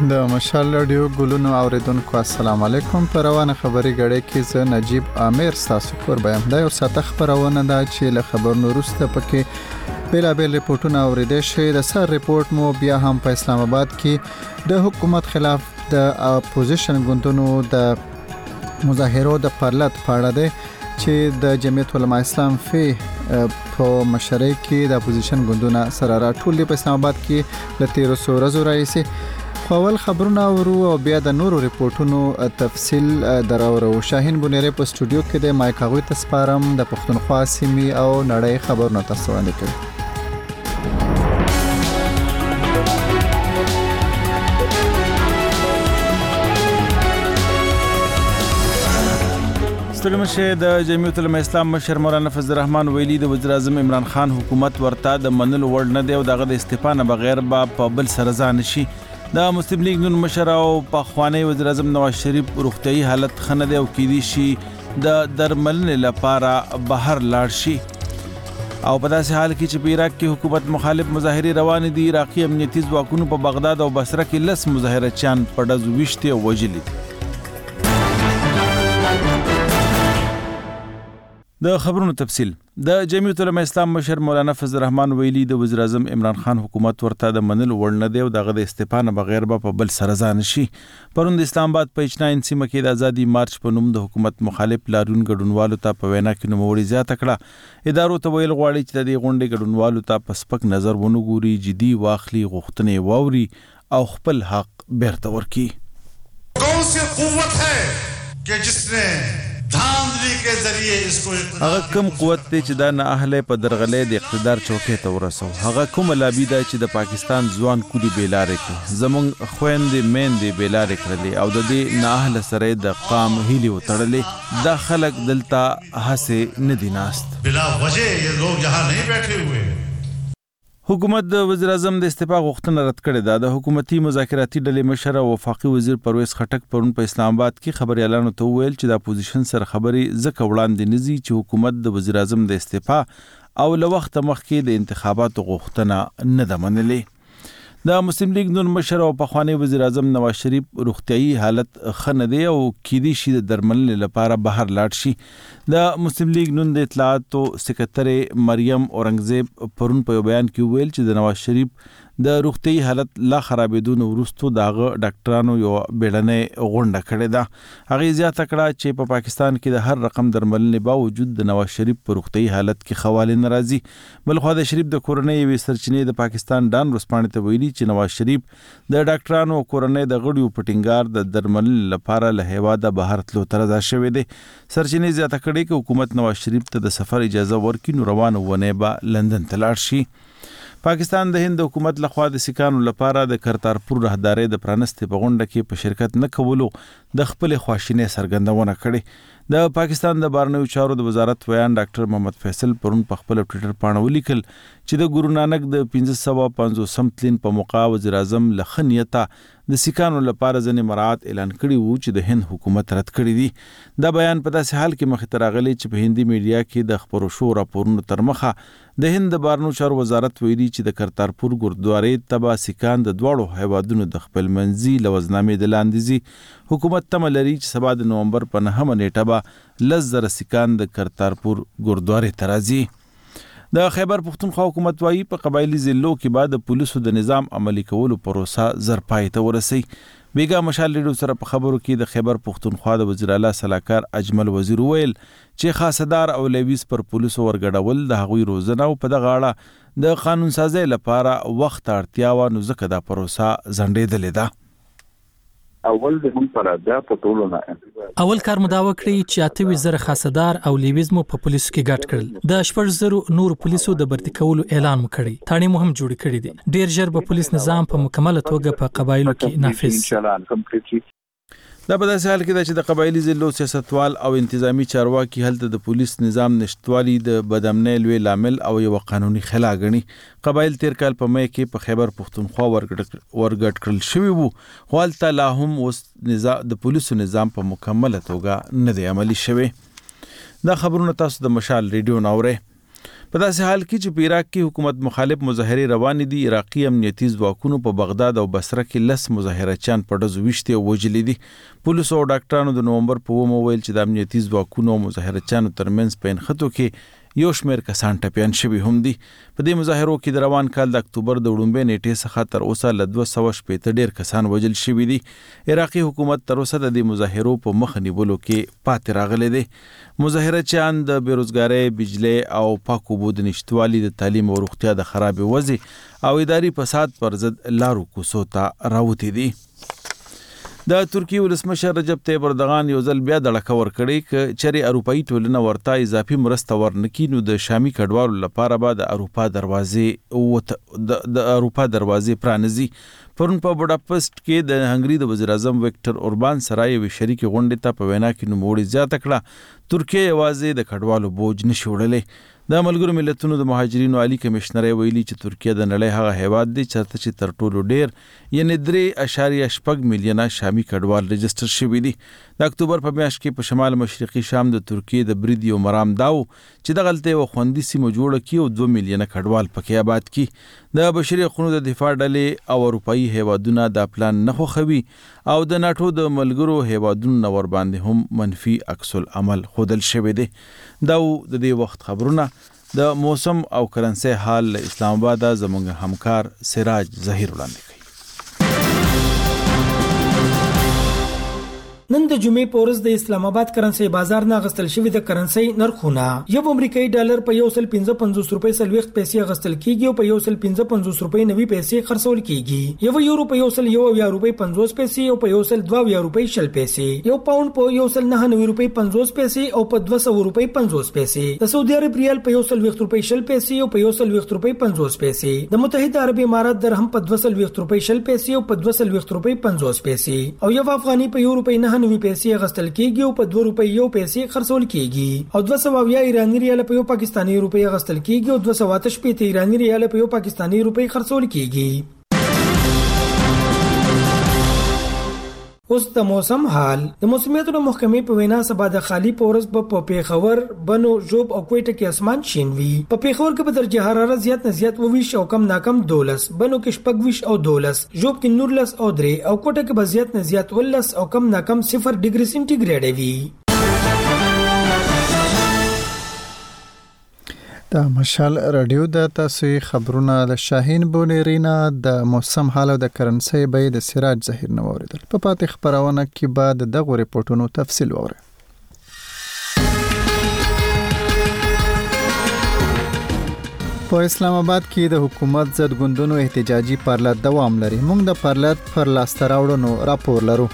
د مشال رادیو ګلونو اوریدونکو السلام علیکم. په روانه خبري غړې کې زه نجیب عامر تاسو قربان دا یو ساته خبرونه ده چې له خبرونو وروسته پکې بیلابل ریپورتونه اوریدل شي. د سر ریپورت مو بیا هم په اسلام آباد کې د حکومت خلاف د اپوزیشن ګوندونو د مظاهرو د پرلط پاړه ده چې د جمعیت علماء اسلام په مشرۍ کې د اپوزیشن ګوندونه سره راټول په اسلام آباد کې ل 1300 ورځې راځي. خپل خبرونه ورو او بیا د نورو ریپورتونو تفصیل دراورو. شاهین بونیری په سټوډیو کې د مایکاوي تسپارم د پښتونخوا سیمې او نړۍ خبرونه تاسو وړاندې کوي. ستړمشه د جمعیت علماء اسلام مشر مولانا فضل الرحمن ویلي د وزیر اعظم عمران خان حکومت ورته د منلو وړ نه دی او دغه د استعفا نه بغیر په بل سره ځان شي. د مسلم لیگ نون مشر او پخوانی وزیر اعظم نواز شریف روغتیايي حالت خنه دی او کېدی شي د درملنې لپاره بهر لاړ شي. او په داسې حال کې چې په عراق کې حکومت مخالف مظاهرې روان دي. عراقي امنیتي ځواکونو په بغداد او بصره کې 10 مظاهرچیان په ډزو ویشتي او وژلي. د خبرونو تفصیل. د جمعیت علماء اسلام مشر مولانا فضل الرحمن ویلي د وزیر اعظم عمران خان حکومت ورته د منلو وړ نه دی او دغه د استعفا نه بغیر په بل سره ځان شي. پرون د اسلام آباد په اچناین سیمه کې د ازادي مارچ په نوم د حکومت مخالف لاریون ګډونوالو ته په وینا کې نوموړي زیاته کړه. ادارو ته ویل غواړي چې د دې غونډې ګډونوالو ته په سپک نظر ونه ګوري، جدي واخلي، غوښتنې واوري او خپل حق بیرته ورکړي. کون سی قوت ہے کہ جس نے هغه کوم قوت دی چې دا نه اهله په درغلې د اقتدار چوکۍ ته ورسو. هغه کوم لابي دی چې د پاکستان ځوان کولی بیلارې کړي، زمونږ خويندې میندې بیلارې کړلې او د دې نه اهله سره د قام هیلي وتړلې. دا خلک دلته هسه نه دي ناست، بلا وجه یہ لوگ یہاں نہیں بیٹھے ہوئے. حکومت د وزیر اعظم د استعفا غوښتنه رد کړې ده. د حکومتي مذاکراتي ډلې مشر او وفاقي وزیر پرویز خټک پرون په اسلام آباد کې خبريالانو ته ویل چې د اپوزیشن سره خبرې ځکه وړاندې نزي چې حکومت د وزیر اعظم د استعفا او له وخت مخکې د انتخاباتو غوښتنه نه ده منلې. د مسلم لیگ نون مشر او پخوانی وزیر اعظم نواز شریف روغتیايي حالت خنه دی او کېدی شي د درملنې لپاره بهر لاړ شي. د مسلم لیگ نون د اطلاعاتو سکرټری مریم اورنګزیب پرون په بیان کې ویل چې د نواز شریف د روغتیايي حالت لا خرابېدو وروسته دغه ډاکټرانو یو بیړنۍ غونډه کړې ده. هغه زیاته کړه چې په پاکستان کې د هر رقم درملنې باوجود د نواز شریف په روغتیايي حالت کې خواله ناراضي. بلخو د شریف د کورنۍ یوې سرچینې د پاکستان ډان ورسپانې ته ویلي چې نواز شریف د ډاکټرانو کورنۍ د غړیو پټینګار د درملنې لپاره له هیواده بهر تلو ته رضا شوی دی. سرچینې زیاته کړې چې حکومت نواز شریف ته د سفر اجازه ورکړي نو روان ونه به لندن ته لاړ شي. پاکستان د هند حکومت لخوا د سیکانو لپاره د کرتارپور راهداري د پرانستې په غونډه کې په شرکت نه کولو د خپل خواشینۍ څرګندونه کړې. د پاکستان د بهرنیو چارو د وزارت ویان ډاکټر محمد فیصل پرون په خپل ټوئیټر باندې ولیکل چې د ګورو نانک د 1550 تلین په موقع وزیر اعظم له خنیته د سیکانو لپاره ځنې مراعات اعلان کړی وو چې د هند حکومت رد کړی دی. دا بیان په داسې حال کې مخې ته راغلی چې په هندي میډیا کې د خبرو شو راپورونو تر مخه د هند د بهرنیو چارو وزارت ویلي چې د کرتارپور ګردوارې تبا سیکان د دواړو هیوادونو د خپل منځي لوزنامې د لاندې حکومت تمه لري چې سبا د نومبر په 9 نیټه به 10,000 سیکان د کرتارپور ګردوارې ته راځي. د خیبر پښتونخوا حکومت وايي په قبایلی ضلعو کې بعد د پولیسو د نظام عملی کولو پروسه زر پای ته ورسي. بیګا مشال ریډیو سره په خبرو کې د خیبر پښتونخوا د وزیر اعلی صلاحکار اجمل وزیر ویل چې خاصدار او لیویس پر پولیسو ورګډول د هغوی روزنه او په دغه اړه د قانون سازي لپاره وخت اړتیا و نو ځکه دا پروسه ځنډېدلې ده. اول د هم پر ادا په ټولو نه اول کار مداوه کړی چې 80,000 خاصدار او لیویزمو په پولیسو کې ګډ کړل. د 14,000 نور پولیسو د برتی کولو اعلان وکړي. تاڼي مهم جوړ کړي دي. ډیر ژر به پولیس نظام په مکمله توګه په قبایلو کې نافذ. دا په داسې حال کې ده چې د قبایلی ضلعو سیاستوال او انتظامی چارواکي هلته د پولیس نظام نشټوالي د بدامنۍ لوی لامل او یو قانوني خلا غني. قبایل تیر کال په مې کې په خیبر پښتونخوا ورګډ کړل شوی وو، خو هلته لا هم اوس د پولیسو نظام په مکمله توګه نه دی عملي شوی. دا خبرونه تاسو د مشال ریډیو ناوړئ. په داسې حال کې چې په عراق کې حکومت مخالف مظاهرې روانې دي، عراقي امنیتي ځواکونو په بغداد او بصره کې 10 مظاهرچیان په ډزو ویشتي او وژلي دي. پولیسو او ډاکټرانو د نومبر په 1 ویل چې د امنیتي ځواکونو او مظاهرچیانو ترمنځ په نښتو کې یو شمېر کسان ټپیان شوي هم دي. په دې مظاهرو کې د روان کال د اکتوبر د وړومبۍ نیټې څخه تر اوسه له 260 ډېر کسان وژل شوي دي. عراقي حکومت تر اوسه د دې مظاهرو په مخ نیولو کې پاتې راغلی دی. مظاهرچیان د بیروزګارۍ، بجلی او پاکو اوبو د نشتوالي، د تعلیم او روغتیا د خرابې وضع او اداري فساد پر ضد لارو کوڅو ته راوتي دي. د ترکیې ولسمشر رجب طیب اردغان یو ځل بیا دړکه ورکړې چې چېرې اروپایي ټولنه ورته اضافي مرسته ورنکړي نو د شامي کډوالو لپاره به د اروپا دروازې پرانیزي. پرون په بوډاپست کې د هنګري د وزیر اعظم ویکټر اوربان سره یوې شریکې غونډې ته په وینا کې نوموړي زیاته کړه ترکیه یوازې د کډوالو بوج نشي وړلی. د ملګرو ملتونو د مهاجرینو عالی کمشنر ویلي چې ترکیه د نړۍ هغه هیواد دی چې تر ټولو ډیر یعنی 3.6 میلیونه شامي کډوال رجسټر شوي دي. د اکتوبر په میاشت کې په شمال مشرقي شام د ترکیې د بریدي او مرام داو چې دغلته یو خوندي سیمه جوړه کړي او 2 میلیونه کډوال پکې آباد کړي. د بشري حقوقو د دفاع ډلې او اروپایي هیوادونه دا پلان نه خوښوي او د ناتو د ملګرو هیوادونو نور باندې هم منفي عکس العمل ښودل شوی دی. دا د دې وخت خبرونه. د موسم او کرنسي حال اسلام آباد زموږ همکار سراج ظهیر وړاندې کوي. نن د جمعې په ورځ د اسلام آباد کرنسي بازار نه غستل شوی د کرنسي نرخونه یو امریکایي ډالر په 1.55 روپۍ سلويخت پیسې غستل کیږي او په 1.55 روپۍ 90 پیسې خرڅول کیږي. یو یورو په 1.1 روپۍ 50 پیسې او په 1.2 روپۍ 60 پیسې. یو پاوند په 1.9 روپۍ 50 پیسې او په 200 روپۍ 50 پیسې. د سعودي عرب ریال په 1.20 روپۍ 60 پیسې او په 1.20 روپۍ 50 پیسې. د متحده عرب امارات درهم په 2.20 روپۍ 60 پیسې او په 2.20 روپۍ 50 پیسې. او یو افغاني په 1 روپۍ 9 پیسې غستل کیږي او په 2 روپۍ یو پیسې خرڅول کیږي. او 200 ایرانی ریال په یو پاکستانی روپۍ غستل کیږي او 288 ایرانی ریال په یو پاکستانی روپۍ خرڅول کیږي. اوس د موسم حال. د موسمیاتو محکمې په وینا سبا د خالی پورس په پیښور، بنو، ژوب او کوټه کې اسمان شین وي. په پیښور کې په درجه حرارت زیات نه زیات 22 او کم نه کم 12، بنو کې 24 او 12، ژوب کې 19 او 3 او کوټه کې به زیات نه زیات 19 او کم نه کم 0 ډیګري سنټیګریډ وي. د مشال رادیو د تاسو خبرونه د شاهین بونیرینا د موسم حال او د کرنسي به د سراج ظهیر نو اوریدل. په پاتې خبرونه کې بعد دغه ریپورتونو تفصیل وره. په اسلام آباد کې د حکومت ضد ګوندونو احتجاجي پارلات دوام لري. موږ د پارلات پر لاسته راوړنو راپور لرو.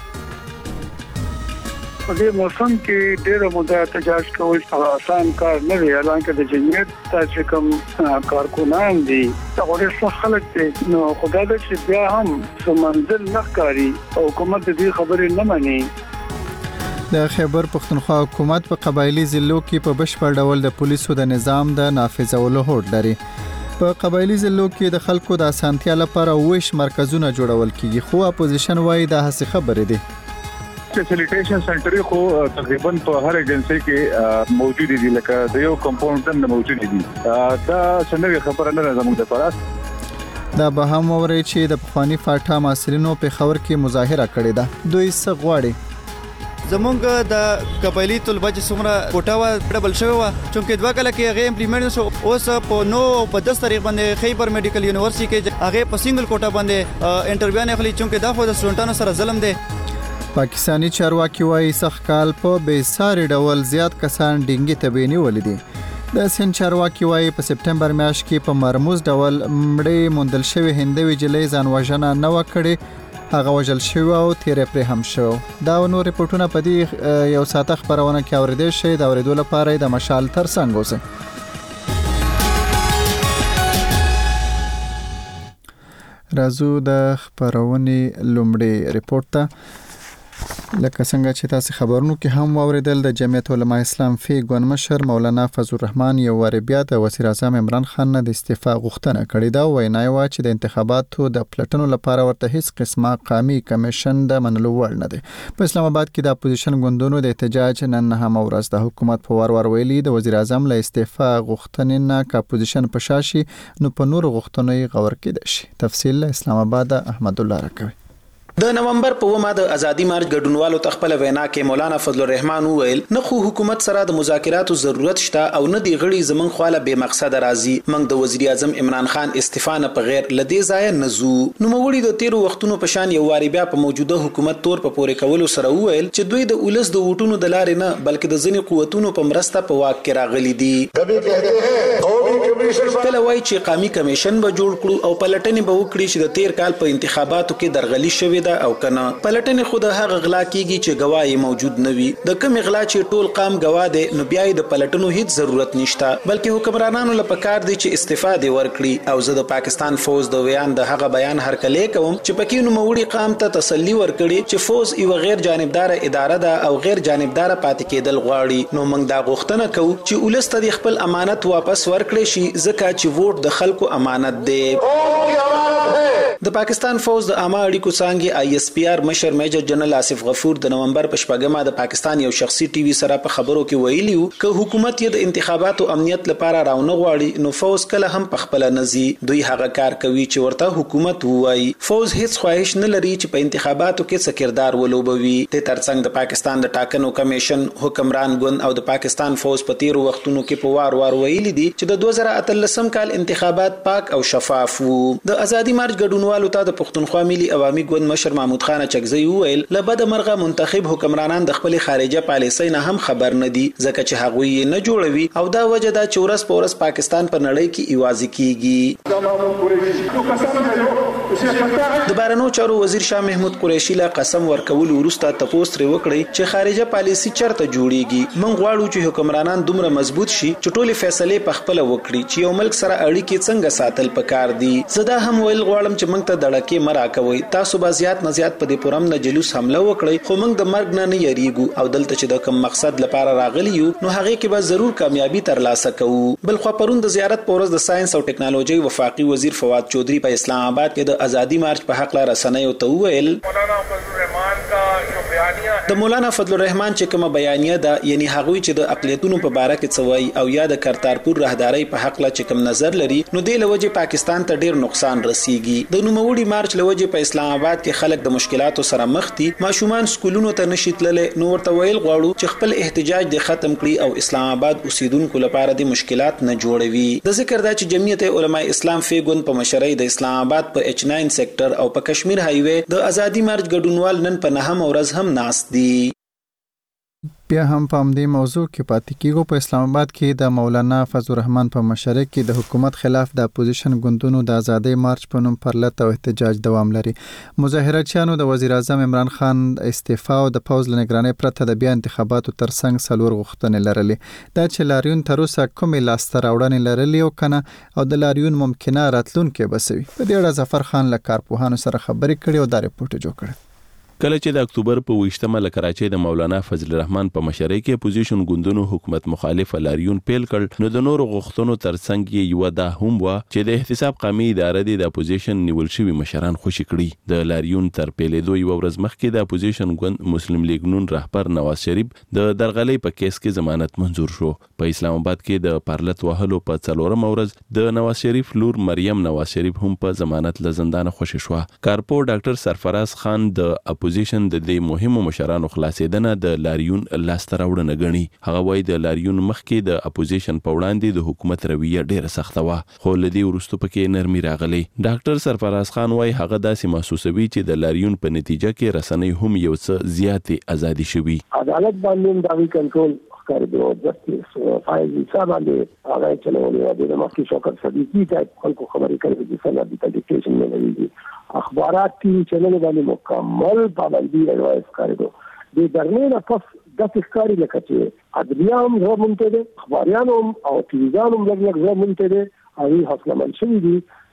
په دې موسم کې ډېر موده احتجاج کول آسان کار نه دی. حالانکه د جمعیت تاسو کوم کارکونان دي هغه ډېر خلک دي نو خدای دې چې بیا هم سمندر نخکاری او حکومت دې خبرې نه مانی. د خیبر پختونخوا حکومت په قبایلی ضلعو کې په بشپړ ډول د پولیسو د نظام د نافذولو هوډ لري. په قبایلی ضلعو کې د خلکو د اسانتیا لپاره ویش مرکزونه جوړول کیږي خو اپوزیشن وايي دا هڅه خبره دي. فیسیلیټیشن سنټر خو تقریبا په هر ایجنسی کې موجود دي لکه د یو کمپاوند هم موجود دي. دا څنګه خبره نه زموږ د پراس دا به هم اوري چې د پخوانی فاټا ماسرینو په خبر کې مظاهره کړې ده. دوی څه غواړي؟ زمونږ د قبایلی طلبه چې څومره کوټه و ډبل شوی و چونکې 2 کال کې هغه امپلیمنټ شو. اوس په 9 او په 10 تاریخ باندې خیبر میډیکل یونیورسيټي کې هغه په سنگل کوټه باندې انټرویو نه اخلي چونکې دا خو د سټوډنټانو سره ظلم دی. پاکستانی چارواکي وايي سخت کال په بیساري ډول زیات کسان ډینګي تبینی ولیدي. د سین چارواکي وايي په سپټمبر میاشت کې په مرموز ډول مړې موندل شوی هندوی جلې ځان وژنه نه وکړي هغه وژل شوی او تیر پرې هم شو. دا نو ریپورتونه په دې یو ساعت خبرونه کې اوریدل شي. دا اوریدل لپاره د مشال ترڅنګ اوسه. راځو د خبرونې لومړی ریپورت ته. لکه څنګه چې تاسو خبرونو کې هم واوریدل د جمعیت علماء اسلام فی ګوند مشر مولانا فضل الرحمن یو واری بیا د وزیر اعظم عمران خان نه د استعفا غوښتنه کړې ده. وینای و چې د انتخاباتو د پلټنو لپاره ورته هیڅ قسمه قومي کمیشن د منلو وړ نه دی. په اسلام آباد کې د اپوزیشن ګوندونو د احتجاج نن هم ورځ د حکومت په وار ویلي د وزیر اعظم له استعفا غوښتنې نه کا اپوزیشن په شاشي نو په نور غوښتنې غور کېد شي. تفصیل اسلام آباد احمد الله راکوي. د نومبر په ومه د ازادي مارچ ګډونوالو تخپل وینا کې مولانا فضل الرحمن وویل نه خو حکومت سره د مذاکراتو ضرورت شته او نه دی غړي زمون خواله به مقصد راځي. موږ د وزیر اعظم عمران خان استعفا نه په غیر لدی ځای نزو نو موړي د 13 وختونو په شان یو واری بیا په موجوده حکومت تور په پورې کولو سره وویل چې دوی د اولس د وټونو د لارې نه بلکې د ځینې قوتونو په مرسته په واک کې راغلي دي. کله وای چې قومي کمیشن به جوړ کړو او پلټنې به وکړي چې د 13 کال په انتخاباتو کې درغلي شوې او کنه پلټنې خود هغه غلا کیږي چې گواهی موجود نه وي. د کوم غلا چې ټول قام گواه دي نو بیا د پلټنو هیڅ ضرورت نشته بلکې حکمرانانو لپاره کار دي چې استفاده ورکړي. او زه د پاکستان فوج د ویان د هغه بیان هرکلې کوم چې پکې نو موړي قام ته تسلی ورکړي چې فوج یو غیر جانبدار اداره ده او غیر جانبدار پاتې کېدل غواړي. نو موږ دا غوښتنه کوو چې ولست د خپل امانت واپس ورکړي شي ځکه چې ووټ د خلکو امانت دی. د پاکستان فوج د عامه اړیکو څنګه ISPR مشر میجر جنرال آصف غفور د نومبر په شپږمه د پاکستان یو شخصي ټي وي سره په خبرو کې ویلیو چې حکومت یې د انتخاباتو امنیت لپاره راونه غواړي نو فوج کله هم په خپل نزي دوی هغه کار کوي چې ورته حکومت وایي. فوج هیڅ خواهش نه لري چې په انتخاباتو کې سکردار ولوبوي. د ترڅنګ د پاکستان د ټاکنو کمیشن حکمران ګوند او د پاکستان فوج په 13 وختونو کې په وار ویلي دي چې د 2013 کال انتخابات پاک او شفاف وو. د ازادي مارچ ګډونوالو ته د پښتونخوا ملي عوامي ګوند مشر محمود خان چکزی وویل لبد مرغه منتخب حکمرانان د خپل خارجه پالیسۍ نه هم خبر نه دي ځکه چې هغه یې نه جوړوي او دا وجه دا چې ورس پورس پاکستان په نړۍ کې ایوازي کیږي. د بهرنیو چارو وزیر شاه محمود قریشي لا قسم ورکول ورسته تپوس تر وکړي چې خارجه پالیسي چرته جوړیږي. من غواړو چې حکمرانان دومره مضبوط شي چې ټول فیصله په خپل وکړي چې یو ملک سره اړیکې څنګه ساتل پکار دي. زدا هم ویل غواړم چې موږ ته دړکې مرا کوي تاسو به زیات نه زیات په دې پرم نه جلوس حمله وکړي خو موږ د مرګ نه یریږو او دلته چې د کوم مقصد لپاره راغلی یو نو هغه کې به ضرور کامیابی ترلاسه کوو. بل خو پرون د زیارت پورز د ساينس او ټکنالوژي وفاقي وزیر فواد چودري په اسلام آباد کې د ازادي مارچ په حق لاره رسنیو ته ویل د مولانا فضل الرحمن چې کومه بیانیه ده یعنی هغه چې د اقلیتونو په باره کې څوي او یا د کرتارپور راهداري په حق لا چې کوم نظر لري نو د لوجه پاکستان ته ډیر نقصان رسیږي. د نوموړي مارچ لوجه په اسلام آباد کې خلک د مشکلاتو سره مخ دي. ماشومان سکولونو ته نشي تللې نو ورته ویل غواړو چې خپل احتجاج د ختم کړي او اسلام آباد اوسیدونکو لپاره د مشکلات نه جوړوي. د ذکر دا چې جمعیت علماء اسلام فی ګوند په مشرۍ د اسلام آباد په H9 سېکټر او په کشمیر هایوې د ازادي مارچ ګډونوال نن په نهم ورځ هم ناست دي. بیا هم په دې موضوع کې پاتې کیږو. په اسلام آباد کې د مولانا فضل الرحمن په مشرۍ کې د حکومت خلاف د اپوزیشن ګوندونو د ازادۍ مارچ په نوم پرلط او احتجاج دوام لري. مظاهراتچیانو د وزیر اعظم عمران خان استعفا او د پوز لنګرانۍ پرته د بیا انتخاباتو ترڅنګ څلور غوښتنې لرلې. دا چې لاریون تر اوسه کومې لاسته راوړنې لرلې او کنه او د لاریون ممکنه راتلونکې بسوي. په دې اړه ظفر خان له کارپوهانو سره خبرې کړې او دا ریپورت جوړ کړ. کله چې د اکتوبر په 28مه له کراچۍ د مولانا فضل الرحمن په مشرۍ کې اپوزیشن ګوندونو حکومت مخالف لاریون پیل کړ نو د نورو غوښتنو ترڅنګ یو دا هم و چې د احتساب قومي ادارې د اپوزیشن نیول شوی مشران خوشی کړي. د لاریون تر پیلېدو یو ورځ مخکې د اپوزیشن ګوند مسلم لیگ نون رهبر نواز شریف د درغلۍ په کیس کې ضمانت منزور شو. په اسلام آباد کې د پارلط وهلو په 4مه ورځ د نواز شریف لور مریم نواز شریف هم په ضمانت له زندان خوشی شو. کارپو ډاکټر سرفراز خان د اپوزیشن د دې مهمو مشرانو خلاصیدنه د لاریون لاسته راوړنه غني. هغه وایي د لاریون مخکې د اپوزیشن په وړاندې د حکومت رویه ډیره سخته وه خو لدی ورستو پکې نرمي راغلی. ډاکټر سرفراز خان وایي هغه داسې محسوسوي چې د لاریون په نتیجه کې رسنۍ هم یو څه زیاتې ازادي شوي. عدالت باندې داوی کنټرول کارګو جسټیس فایز حساب باندې هغه چلولې د مخکې شوکت صدیقی ټایپ خلکو خبرې کوي چې سند د ډیکټیشن نه لري. اخبارات ټي وي چینل باندې مکمل پابندي روایت کارګو د درنې نه پس د ښکاری لکه چې ادبیه هم زمونته ده اخباریان هم او ټي ویان هم لږ زمونته ده او حاصله منشي دي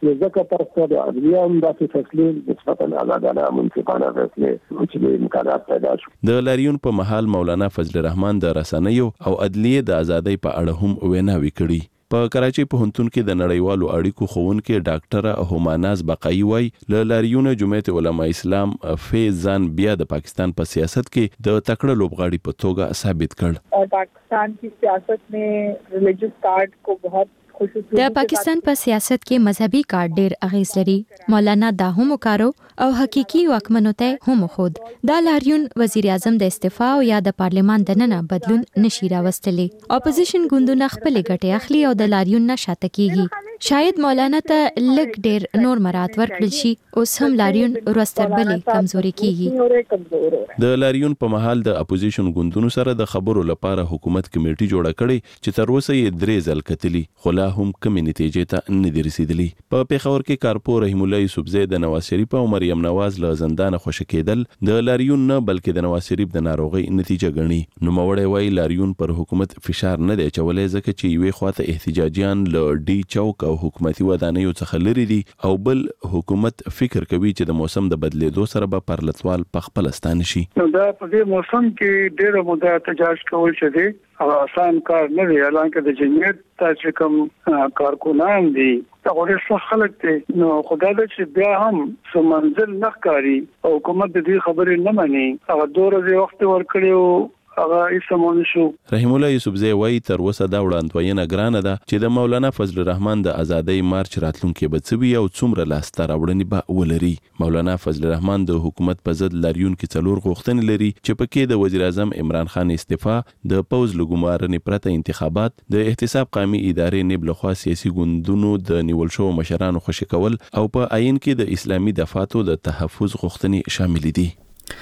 ځکه تاسو د عدلیه هم داسې فیصلې نسبتاً آزادانه منصفانه فیصلې چې امکانات پیدا شو. د لاریون په مهال مولانا فضل الرحمن د رسنیو او عدلیه د ازادۍ په اړه هم ویناوي کړي. په کراچۍ پوهنتون کې د نړیوالو اړیکو ښوونکې ډاکټره هماناز بقایي وایي له لاریون جمعیت علماء اسلام فیضان بیا د پاکستان په سیاست کې د تکړه لوبغاړي په توګه ثابت کړ. پاکستان کی سیاست में religious card को बहुत د پاکستان په سیاست کې مذهبي کارت ډېر اغیز لري. مولانا دا هم وکارو او حقيقي واکمنو ته هم خود دا لاریون وزیر اعظم د استعفا او یا د پارلیمان دننه بدلون نشي راوستلی. اپوزیشن ګوندونه خپل ګټه اخلي او د لاریون نشاته کیږي. شاید مولانا ته لګ ډېر نور مرات ورکړل شي، اوس هم لاریون ورستربلې کمزوري کیږي. د لاریون په محل د اپوزیشن ګوندونو سره د خبرو لپاره حکومت کمیټي جوړه کړې چې تر اوسه یې 3 ځل کتلي خو لا هم کمې نتیجې ته نه دي رسیدلي. په پیښور کې کارپور رحیم الله یوسفزی د نواز شریف او مریم نواز له زندان خوشی کېدل د لاریون نه بلکې د نواز شریف د ناروغي نتیجه ګڼي. نوموړی وایي لاریون پر حکومت فشار نه دی اچولی ځکه چې یوې خواته احتجاجیان له ډي چوک او حکومتي ودانیو څخه لري دي او بل حکومت فکر کوي چې د موسم د بدلیدو سره به پرلتوال په خپل ستانه شي. دا په دې موسم کې ډېر موده احتجاج کول چې دی آسان کار نه دی. الانکه د جمعیت چې کوم کارکونان دي دا ورسره خلک دي نو خدای دې چې بیا هم سم منزل نه کاری او حکومت دې خبرې نه مانی. هغه دوره دې وخت ورکړیو هغه ایسمون شو. رحیم الله یوسفزی وایي تر اوسه دا وړاندوینه ګرانه ده چې د مولانا فضل الرحمن د ازادۍ مارچ راتلونکي به څه وي او څومره لاسته راوړنې به ولري. مولانا فضل الرحمن د حکومت په ضد لاریون کې 4 غوښتنې لري چې پکې د وزیر اعظم عمران خان استعفا، د پوز لګومارنې پرته انتخابات، د احتساب قومي ادارې نیب لخوا سیاسي ګوندونو د نیول شو مشرانو خوشی کول او په عین کې د اسلامي دفاتو د تحفظ غوښتنې شامل دي.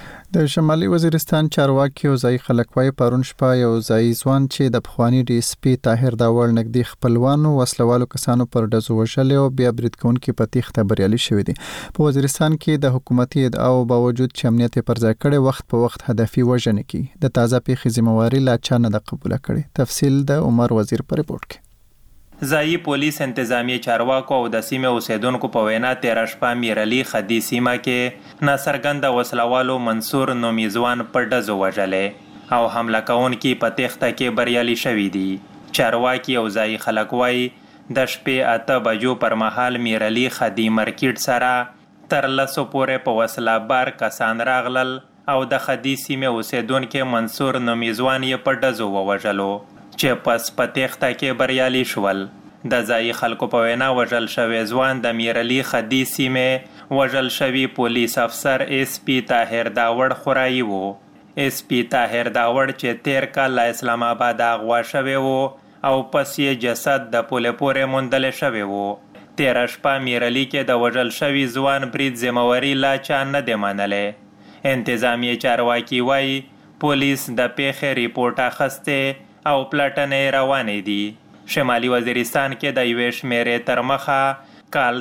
د شمالي وزیرستان چارواکي او ځای خلک وايي پرون شپه یو ځای ځوان چې د پخوانی ډي اس پی طاهر داوړ نږدې خپلوانو وسلوالو کسانو پر ډزو وشل او بیا برید کوونکي په تیښته بریالي شوی دي. په وزیرستان کې د حکومتي ادعاو باوجود چې امنیت پر ځای کړي وخت په وخت هدفي وژنې کې د تازه پیښې ذمہواری لا چا نه قبول کړي. تفصیل د عمر وزیر پر رپورت کې. ځایي پولیس انتظامی چارواکو او د سیمې اوسیدونکو په وینا 13 شپه میرعلي خدي سیمه کې ناڅرګنده وسلوالو منصور نومیزوان په ډزو وژلې او حمله کوونکي په تیښته کې بریالي شوي دي. چارواکي او ځایي خلک وایي د شپې 8 بجو پر مهال میرعلي خدي مارکیټ سره تر 10 پورې په وسله بار کسان راغلل او د خدي سیمې اوسیدونکو منصور نومیزوان یې په ډزو ووژلو چې پس په تیښته کې بریالي شول. د ځایي خلکو په وینا وژل شوی ځوان د میرعلي خدي سیمې وژل شوی پولیس افسر اس پی طاهر داوړ خورایي وو. اس پی طاهر داوړ چې 13 کال اسلام آباد اغوا شوی وو او پس یې جسد د پولې پورې موندل شوی وو. 13 شپه میرعلي کې د وژل شوی ځوان برید ذمہواری لا چا نه دی منلې. انتظامی چارواکي وایي پولیس د پیښې ریپورت اخسته او پلاټنې روانې دي. شمالي وزیرستان کې د یوې شمیرې تر مخه کال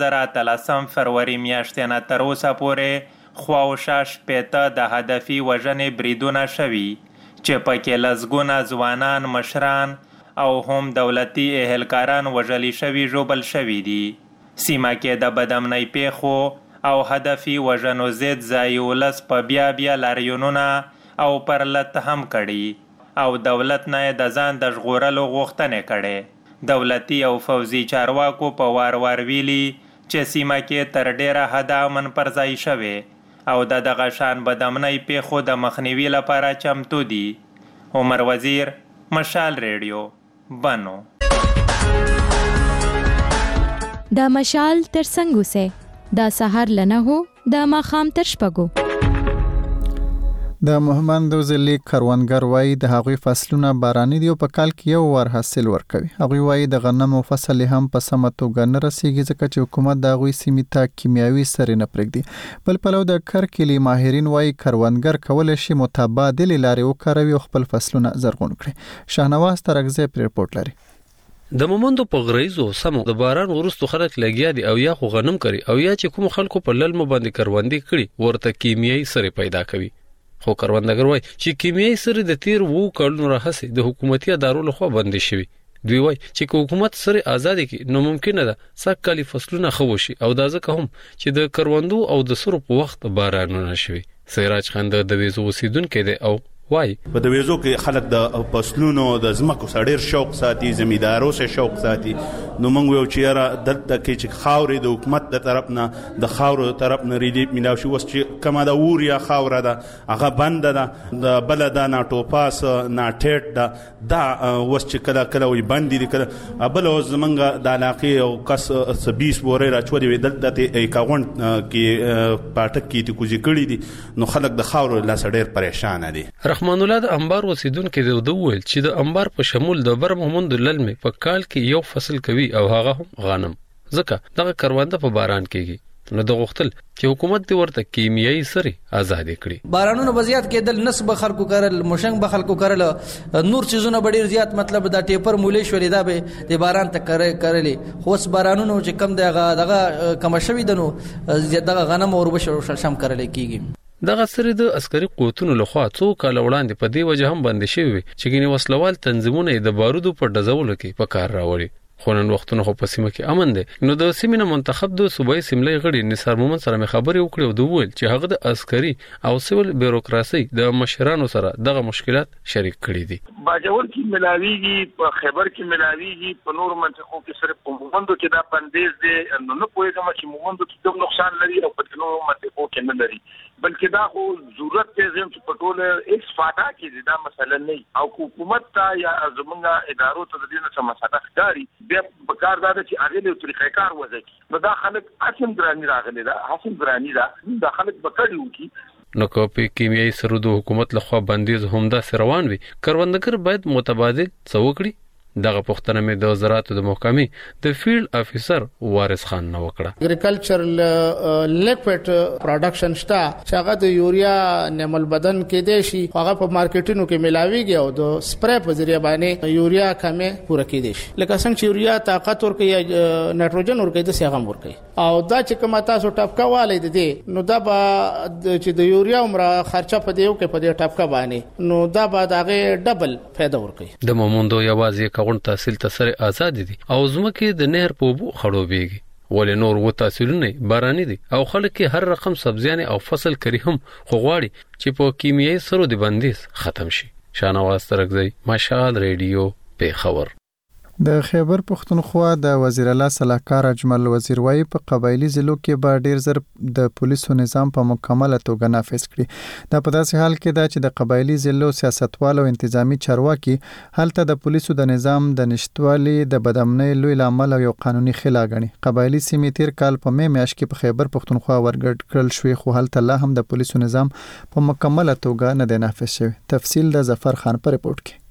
2013 فروری میاشتې نه تر اوسه پورې خواوشا شپېته د هدفي وژنې بریدونه شوي چې پکې لسګونه ځوانان، مشران او هم دولتي اهلکاران وژلي شوي ژوبل شوي دي. سیمه کې د بدامنۍ پیښو او هدفي وژنو ضد ځایي ولس په بیا لاریونونه او پرلت هم کړي او دولت نه د ځان د ژغورلو غوښتنې کړي. دولتي او فوزي چارواکو په وار ویلي چې سیمه کې تر ډیره حده امن پر ځای شوی او د دغه شان بدامنۍ پیښو د مخنیوي لپاره چمتو دي. عمر وزیر، مشال ریډیو، بنو. د مشال تر څنګه سه د سحر لنه هو د ماخام تر شپګو. د محمد وزلی کروندګر وایي د هغوی فصلونه باراني دي او په کال کې یو ور حاصل ورکوي. هغوی وایي د غنمو فصل هم په سمه توګه نه رسیږي ځکه چې حکومت د هغوی سیمې ته کیمیاوي سرې نه پرېږدي. بل پلو د کرکلي ماهرین وایي کروندګر کولی شي متبادلې لارې وکاروي او خپل فصلونه زرغون کړي. شاهنواز ترکزی پر رپورت لري. د مومندو په غریزو سمو د باران وروسته خلک لګیا دي او یا خو غنم کوي او یا چې کوم خلکو په للمو باندې کروندې کړي ورته کیمیاوي سرې پیدا کوي. خو کروندګر وایي چې کیمیاوي سرې د تیر 2 کلونو راهیسې د حکومتي ادارو لخوا بندې شوي دوی وایي چې حکومت سره ازادي کې نو ممکن ده سږ کال فصلونه خوشي او دا ځکه هم چې د کروندو او د سرو په وخت بارانونه شوي. سراج خان د ویزو اوسیدونکو دی او وای په د ویزو کې خلک د فصلونو د زمکو سړیر شوق ساتي، زمیندارو سره شوق ساتي. نو موږ یو چیرې دلته کې چې خاورې د حکومت د طرف نه د خاورو طرف نه ریلیف ملاو شي. اوس چې کومه د اوریا خاوره ده هغه بند ده، د بل ده نه ټوپاس نه ټیټ ده، دا اوس چې کله کله وي بند دي کله بل اوس زمونږ د علاقې او کس 20 بورې راچولې وي دلته ته اکاونټ کې پاټک کې ته کوزي کړی دي. نو خلک د خاورو لا سړیر پریشان دي. رحمان الله د انبار اوسیدونکو د ویل چې د انبار په شمول د بر محمد للمه په کال کې یو فصل کوي او هغه هم غنم، ځکه دغه کرونده په باران کېږي. نو د غختل چې حکومت دی ورته کیمیاوي سری آزاد کړي. بارانونو بزیات کېدل نسب خلکو کارل مشنګ به خلکو کارل نور چیزونه ډیر زیات مطلب دا ټیپر مولې شولې دا به د باران ته کړلې. خو اس بارانونو چې کم دغه کم شوی دنو دغه غنم او وربشو شم کړل کېږي. دغه سری د عسکري قوتونو لخوا څو کال وړاندې په دې وجه هم بند شوی چې ګینه وسلوال تنظیمونه د بارودو په ډزولو کې په کار راوړي. خو نن وختونه خو په سیمه کې امن دی. نو د سیمه منتخب د صوبایي سیملې غړي نثار مومن سره خبرې وکړې او دوی ویل چې هغه د عسکري او سیول بیروکراسي د مشرانو سره دغه مشکلات شریک کړي دي. باجوړ کې ملاویږي، په خیبر کې ملاویږي، په نور منطقو کې صرف په مومندو کې دا بندیز دی. نو پوهیږم چې مومندو کې کوم نقصان لري او په نور منطقو کې نه لري، بلکې دا خو ضرورت دی چې په ټول ایکس فاټا کې دا مسله نه او حکومت ته یا زمونږه ادارو ته د دې څخه مسله ښکاري بیا بکار دا چې هغه له طریقې کار وځي. نو دا خلک حاصل دراني راغلي دا حاصل دراني دا خلک بکړیو کی. نو کوپی کیمیاوي سرود حکومت لخوا بندیز همدا روان وي، کروندګر باید متبادل څوکړي. دغه پښتنه مې د زراعت د محکمې د فیلډ افیسر وارث خان نو وکړه. اګریکلچرل لیکویډ پروډکشن شته چې هغه د یوریا نمل بدن کې دی شي، هغه په مارکیټونو کې ملاويږي او د سپری په ذریعہ باندې یوریا کمه پوره کېدي شي. لکه څنګه چې یوریا طاقت ورکوي، نایټروجن ورکوي، د سیغم ورکوي او دا چې کومه تاسو ټاپکا والي دي نو دا به چې د یوریا عمره خرچه په دیو کې په دې ټاپکا باندې نو دا به هغه ډبل فائدہ ورکوي. د مومندو یوازې غون تحصیل ته سره آزاد دي او زمکه د نهر په بو خړوبېږي، ولې نور و تحصیلونه باراني دي او خلک هر رقم سبزیانه او فصل کری هم خو غواړي چې په کیمیاوي سرو د بندیز ختم شي. شانواز ترکزی، مشال ریډیو، پیښور. د خیبر پښتونخوا د وزیر اعلی صلاحکار اجمل وزیر وايي په قبایلی ضلعو کې به ډیر زر د پولیسو نظام په مکمله توګه نافذ کړي. دا په داسې حال کې ده چې د قبایلی ضلعو سیاستوال او انتظامی چارواکي هلته د پولیسو د نظام د نشټوالي د بدامنۍ لوی لامل او یو قانوني خلا غني. قبایلی سیمې تیر کال په مې میاشت کې په خیبر پښتونخوا ورګډ کړل شوې، خو هلته لا هم د پولیسو نظام په مکمله توګه نه دی نافذ شوی. تفصیل د ظفر خان پر رپورت کې.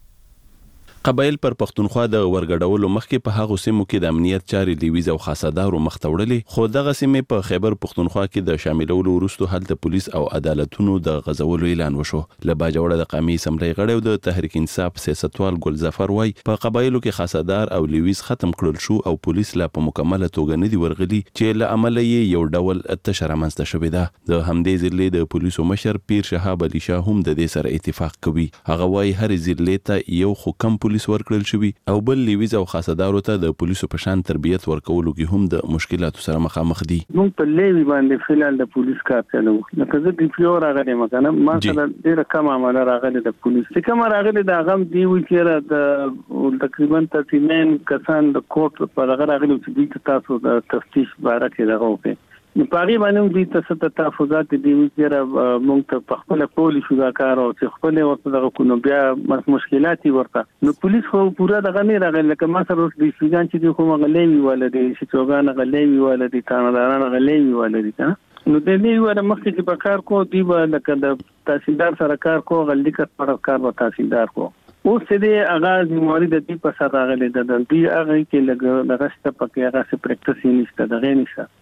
قبایل پر پښتونخوا د ورګډولو مخکې په هغو سیمو کې د امنیت چارې لیویز او خاصدارو مخته وړلې، خو دغه سیمې په خیبر پښتونخوا کې د شاملولو وروسته هلته پولیس او عدالتونو د غزولو اعلان وشو. له باجوړه د قومي اسمبلی غړی او د تحریک انصاف سیاستوال ګل ظفر وای په قبایلو کې خاصدار او لیویز ختم کړل شو او پولیس لا په مکمله توګه نه دی ورغلي چې له عمله یو ډول تشره منځته شوې ده. د همدې ضلع د پولیسو مشر پیر شهاب علي شاه هم د دې سره اتفاق کوي. هغه وای هر ضلع ته یو حکم پولیس ورکړل شوی او بل لیویز او خاصدارو ته د پولیسو په شان تربیت ورکولو کې هم د مشکلاتو سره مخامخ دي. موږ په لیوی باندې فعال د پولیس کار کوو. لکه زه د پیو راغلی مکنه ما سره ډیره کم عمله راغلی د پولیس چې کوم راغلی د غم دی و چې د تقریبا 39 کسان د کوټ په هغه راغلی چې تاسو د تفتیش باره کې دغه وکړي. نو پاری باندې دوی ته ست تحفظات دی چې موږ ته په خپل پولیس شو کار او چې خپل ورته دغه کو نو بیا مشکلات ورته نو پولیس خو پورا دغه نه راغلی. لکه ما سره اوس د سیګان چې خو غلېوي ولدي چې چوغان غلېوي ولدي تانه غلېوي ولدي کنه نو د دې وره مخکې چې په کار کو دی لکه د تحصیلدار سره کار کو غلطی کار و تحصیلدار کو اوس دې اغاز موارد د دې په سره راغلي د دې هغه کې لګ د غشت پکې هغه څه پریکټس نشته دغه نشته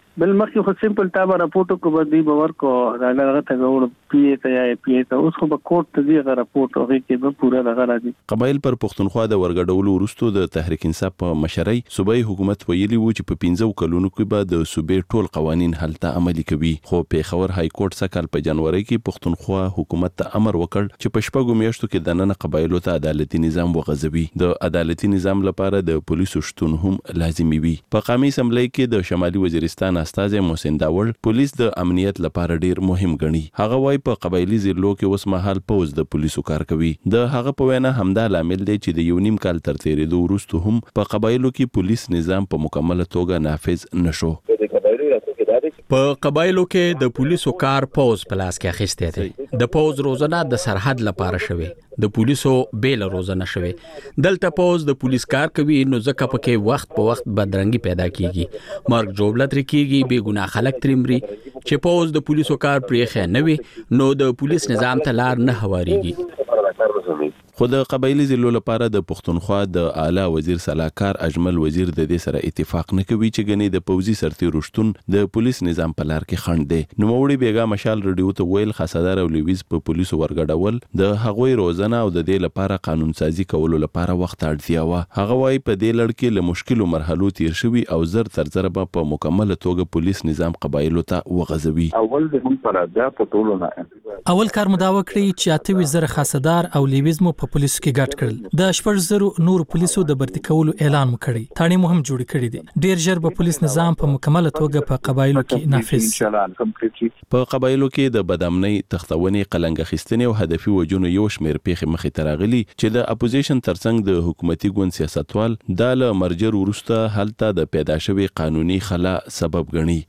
بل مخکې خو سیمپل تا به راپورټ کو به دی باور کو راغله ته غوړ پی ته یا پی ته اوس خو به کوټ ته دی راپورټ هغه کې به پورا دغه راځي. قبایل پر پښتونخوا د ورګډولو وروسته د تحریک انصاف په مشرۍ صوبایي حکومت ویلي وو چې په 15 کلونو کې به د صوبې ټول قوانين هلته عملي کوي. خو پیښور های کورټ سکهال په جنوري کې پښتونخوا حکومت ته امر وکړ چې په شپږو میاشتو کې د نن قبایلو ته عدالتي نظام وغځوي. د عدالتي نظام لپاره د پولیسو شتون هم لازمي وي. په قومي اسمبلی کې د شمالي وزیرستان استازي محسن داول پولیس د امنیت لپاره ډیر مهم ګڼي. هغه وايي په قبایلی ضلعو کې اوس مهال پوز د پولیسو کار کوي. د هغه په وینا همدا لامل دی چې د یو نیم کال تر تیرېدو وروسته هم په قبایلو کې پولیس نظام په مکمله توګه نافذ نشو. په قبایلو کې د پولیسو کار پوز په لاس کې اخیسته دي. د پوز روزنه د سرحد لپاره شوی، د پولیسو بیل روزنه شوی. دلته پوز د پولیس کار کوي نو ځکه پکې وخت په وخت بدرنګي پیدا کیږي، مرګ جوړلت کیږي، بے ګناه خلک ترمري. چې پوز د پولیسو کار پرېخه نه وي نو د پولیس نظام ته لار نه هواریږي. خو د قبایلی ضلعو لپاره د پښتونخوا د اعلی وزیر صلاحکار اجمل وزیر د دې سره اتفاق نه کوي چې غني د پوزي سرتیرو شتون د پولیس نظام په لار کې خنډ دی. نو موري بیګا مشال رډیو ته ویل خاصدار او لیویز په پولیسو ورګډول د هغوی روزنه او د دې لپاره قانون سازي کولو لپاره وخت اړتیا و. هغه وايي په دې لړ کې له مشکلو مرحلو تیر شوی او زر تر زر په مکمله توګه پولیس نظام قبایلو ته وغځوي. اول د موږ پر ادا په ټولو نه اول کار مداوه کړی چې 80,000 خاصدار او لیویز مو په پولیسو کې ګډ کړل. د 8,000 نور پولیسو د برتي کولو اعلان وکړي. تاڼي مو هم جوړ کړي دي. ډیر ژر به پولیس نظام په مکمله توګه په قبایلو کې نافذ. په قبایلو کې د بدامنۍ تختونې قلنګ اخیستنې او هدفي وجونو یو شمیر پیښې مخې ته راغلي چې د اپوزیشن ترڅنګ د حکومتي ګوند سیاستوال د مرجر وروسته هلته د پیدا شوی قانوني خلا سبب ګڼي.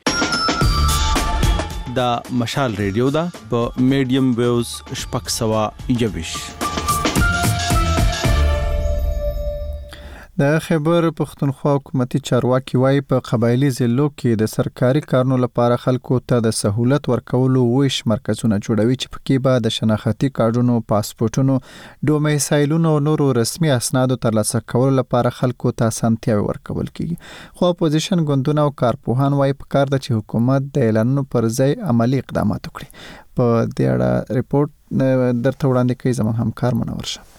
دا مشال ریډیو دا په میډیم ویوز شپږ سوا یوش. د خیبر پښتونخوا حکومتي چارواکي وايي په قبایلی ضلعو کې د سرکاري کارونو لپاره خلکو ته د سہولت ورکولو ویش مرکزونه جوړوي چې پکې به د شناختی کارډونو، پاسپورتونو، ډومیسایلونو او نورو رسمي اسنادو ترلاسه کولو لپاره خلکو ته اسانتیاوي ورکول کیږي. خو اپوزیشن ګوندونه او کارپوهان وايي پکار ده چې حکومت د اعلانونو پر ځای عملی اقدامات وکړي. په دې اړه ریپورت درته وړاندې کوي زموږ همکار منور شه.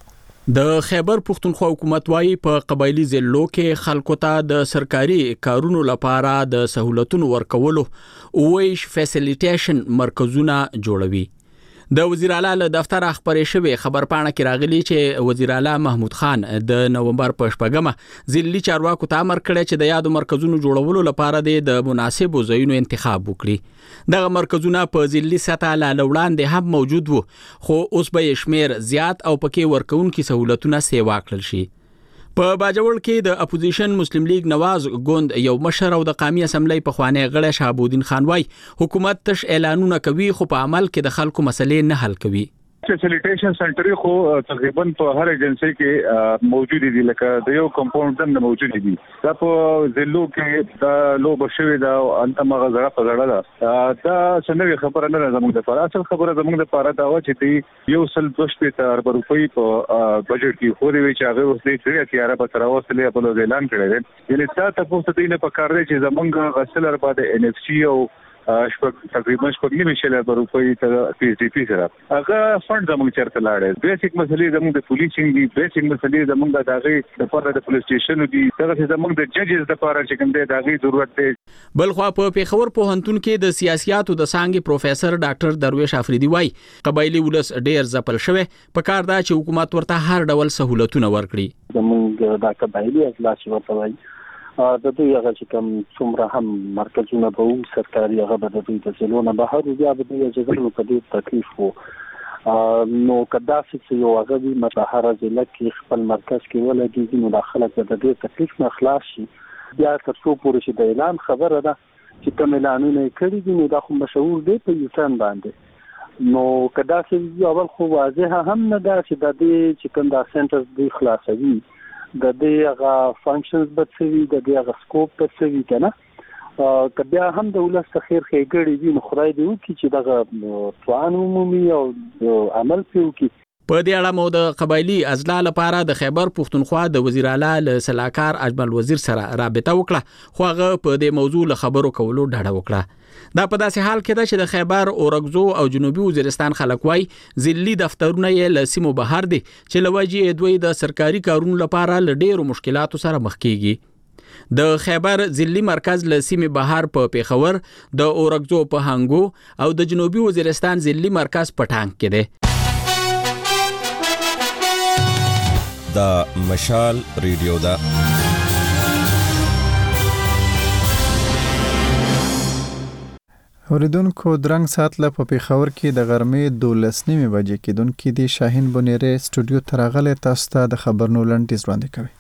د خیبر پښتونخوا حکومت وايي په قبایلی ضلعو کې خلکو ته د سرکاري کارونو لپاره د سہولتونو ورکولو ویش فیسیلیټیشن مرکزونه جوړوي. د وزیر اعلی له دفتر خبرې شوې خبرپاڼه کې راغلي چې وزیر اعلی محمود خان د نومبر په 8مه ضلعي چارواکو ته امر کړی چې د یادو مرکزونو جوړولو لپاره د مناسبو ځایونو انتخاب وکړي. دغه مرکزونه په ضلعي سطح له وړاندې هم موجود وو، خو اوس به شمیر زیات او پکې ورکوونکي سہولتونه سیوا کړل شي. په باجوړ کې د اپوزیشن مسلم لیگ نواز ګوند یو مشر او د قومي اسمبلی په خوانی غړی شهابالدین خان وايي حکومت تش اعلانونه کوي خو په عمل کې د خلکو مسلې نه حل کوي. فیسیلیټیشن سنټر خو تقریبا په هر ایجنسی کې موجود دي، لکه د یو کمپاوند نه موجود دي. دا په ضلعو کې دا لو بشوي دا انت مغزره په غړه ده. دا څنګه خبره نه زموږ د پر اصل خبره زموږ د پاره دا و چې دی یو سل 2.4 روپۍ په بجټ کې خو دی چې هغه اوس د 3 په تر اوسه په اعلان کړی دی. یعنی تاسو په دې نه پکار دی چې زموږ غسلر باندې ان اف سی او تقریبا 9 روپۍ ته پی سی پی سره هغه فند زموږ چرته لاړل. بیسیک مسلې زموږ د پولیسینګ دي، بیسیک مسلې زموږ د داغي د پر د پولیس سټیشن دي، دغه زموږ د ججز د لپاره چې کوم د داغي ضرورت دی. بلخوا په پیښور پوهنتون کې د سیاسياتو د څانګې پروفیسور ډاکټر درویش افریدي وايي قبایلی ولس ډیر ځپل شوی، په کار دا چې حکومت ورته هر ډول سہولتونه ورکړي. زموږ د قبایلی اجلاس ورته وايي د دوی هغه چې کوم څومره هم مرکزونه به وو سرکاري هغه به د دوی د ځلونه بهر بیا به دوی اجازه په دې تکلیف وو. نو کدا چې یو هغه وي متحره ضلع کې خپل مرکز کې ولګي نو داخله د دې تکلیف نه خلاص شي. بیا تر څو پورې چې د اعلان خبره ده چې کوم اعلانونه کړي دي نو دا خو مشهور دی په یوټن باندې. نو کدا چې اول خو واضح هم نه ده چې د دې چې کوم دا سنټر دی خلاصوي د دې هغه فنکشنز بچوي، د دې هغه سکوپ بچوي کنه. کبیا هم د ولس خیر خېګړې دي نو خدای دې وکړي چې دغه توان عمومي او عمل پیو کې. په دې اړه مو د قبایلی اضلاع لپاره د خیبر پښتونخوا د وزیر اعلی له سلاکار اجمل وزیر سره رابطه وکړه خو هغه په دې موضوع له خبرو کولو ډډه وکړه. دا په داسې حال کې ده چې د خیبر اورګزو او جنوبي وزیرستان خلک وای ځلي دفترونه یې له سیمو بهر دي چې لوجې دوی د سرکاري کارونو لپاره له ډېرو مشکلاتو سره مخ کیږي. د خیبر ځلي مرکز له سیمې بهر په پیښور، د اورګزو په هنګو او د جنوبي وزیرستان ځلي مرکز په ټانک کې دی. دا مشال ریډیو دا اوریدونکو درنګ سات له پیښور کې د غرمې 12:30 بجې کې دونکو د شاهین بونیره سټوډیو ترغله تاسو ته د خبرونو لنډیز وړاندې کوي.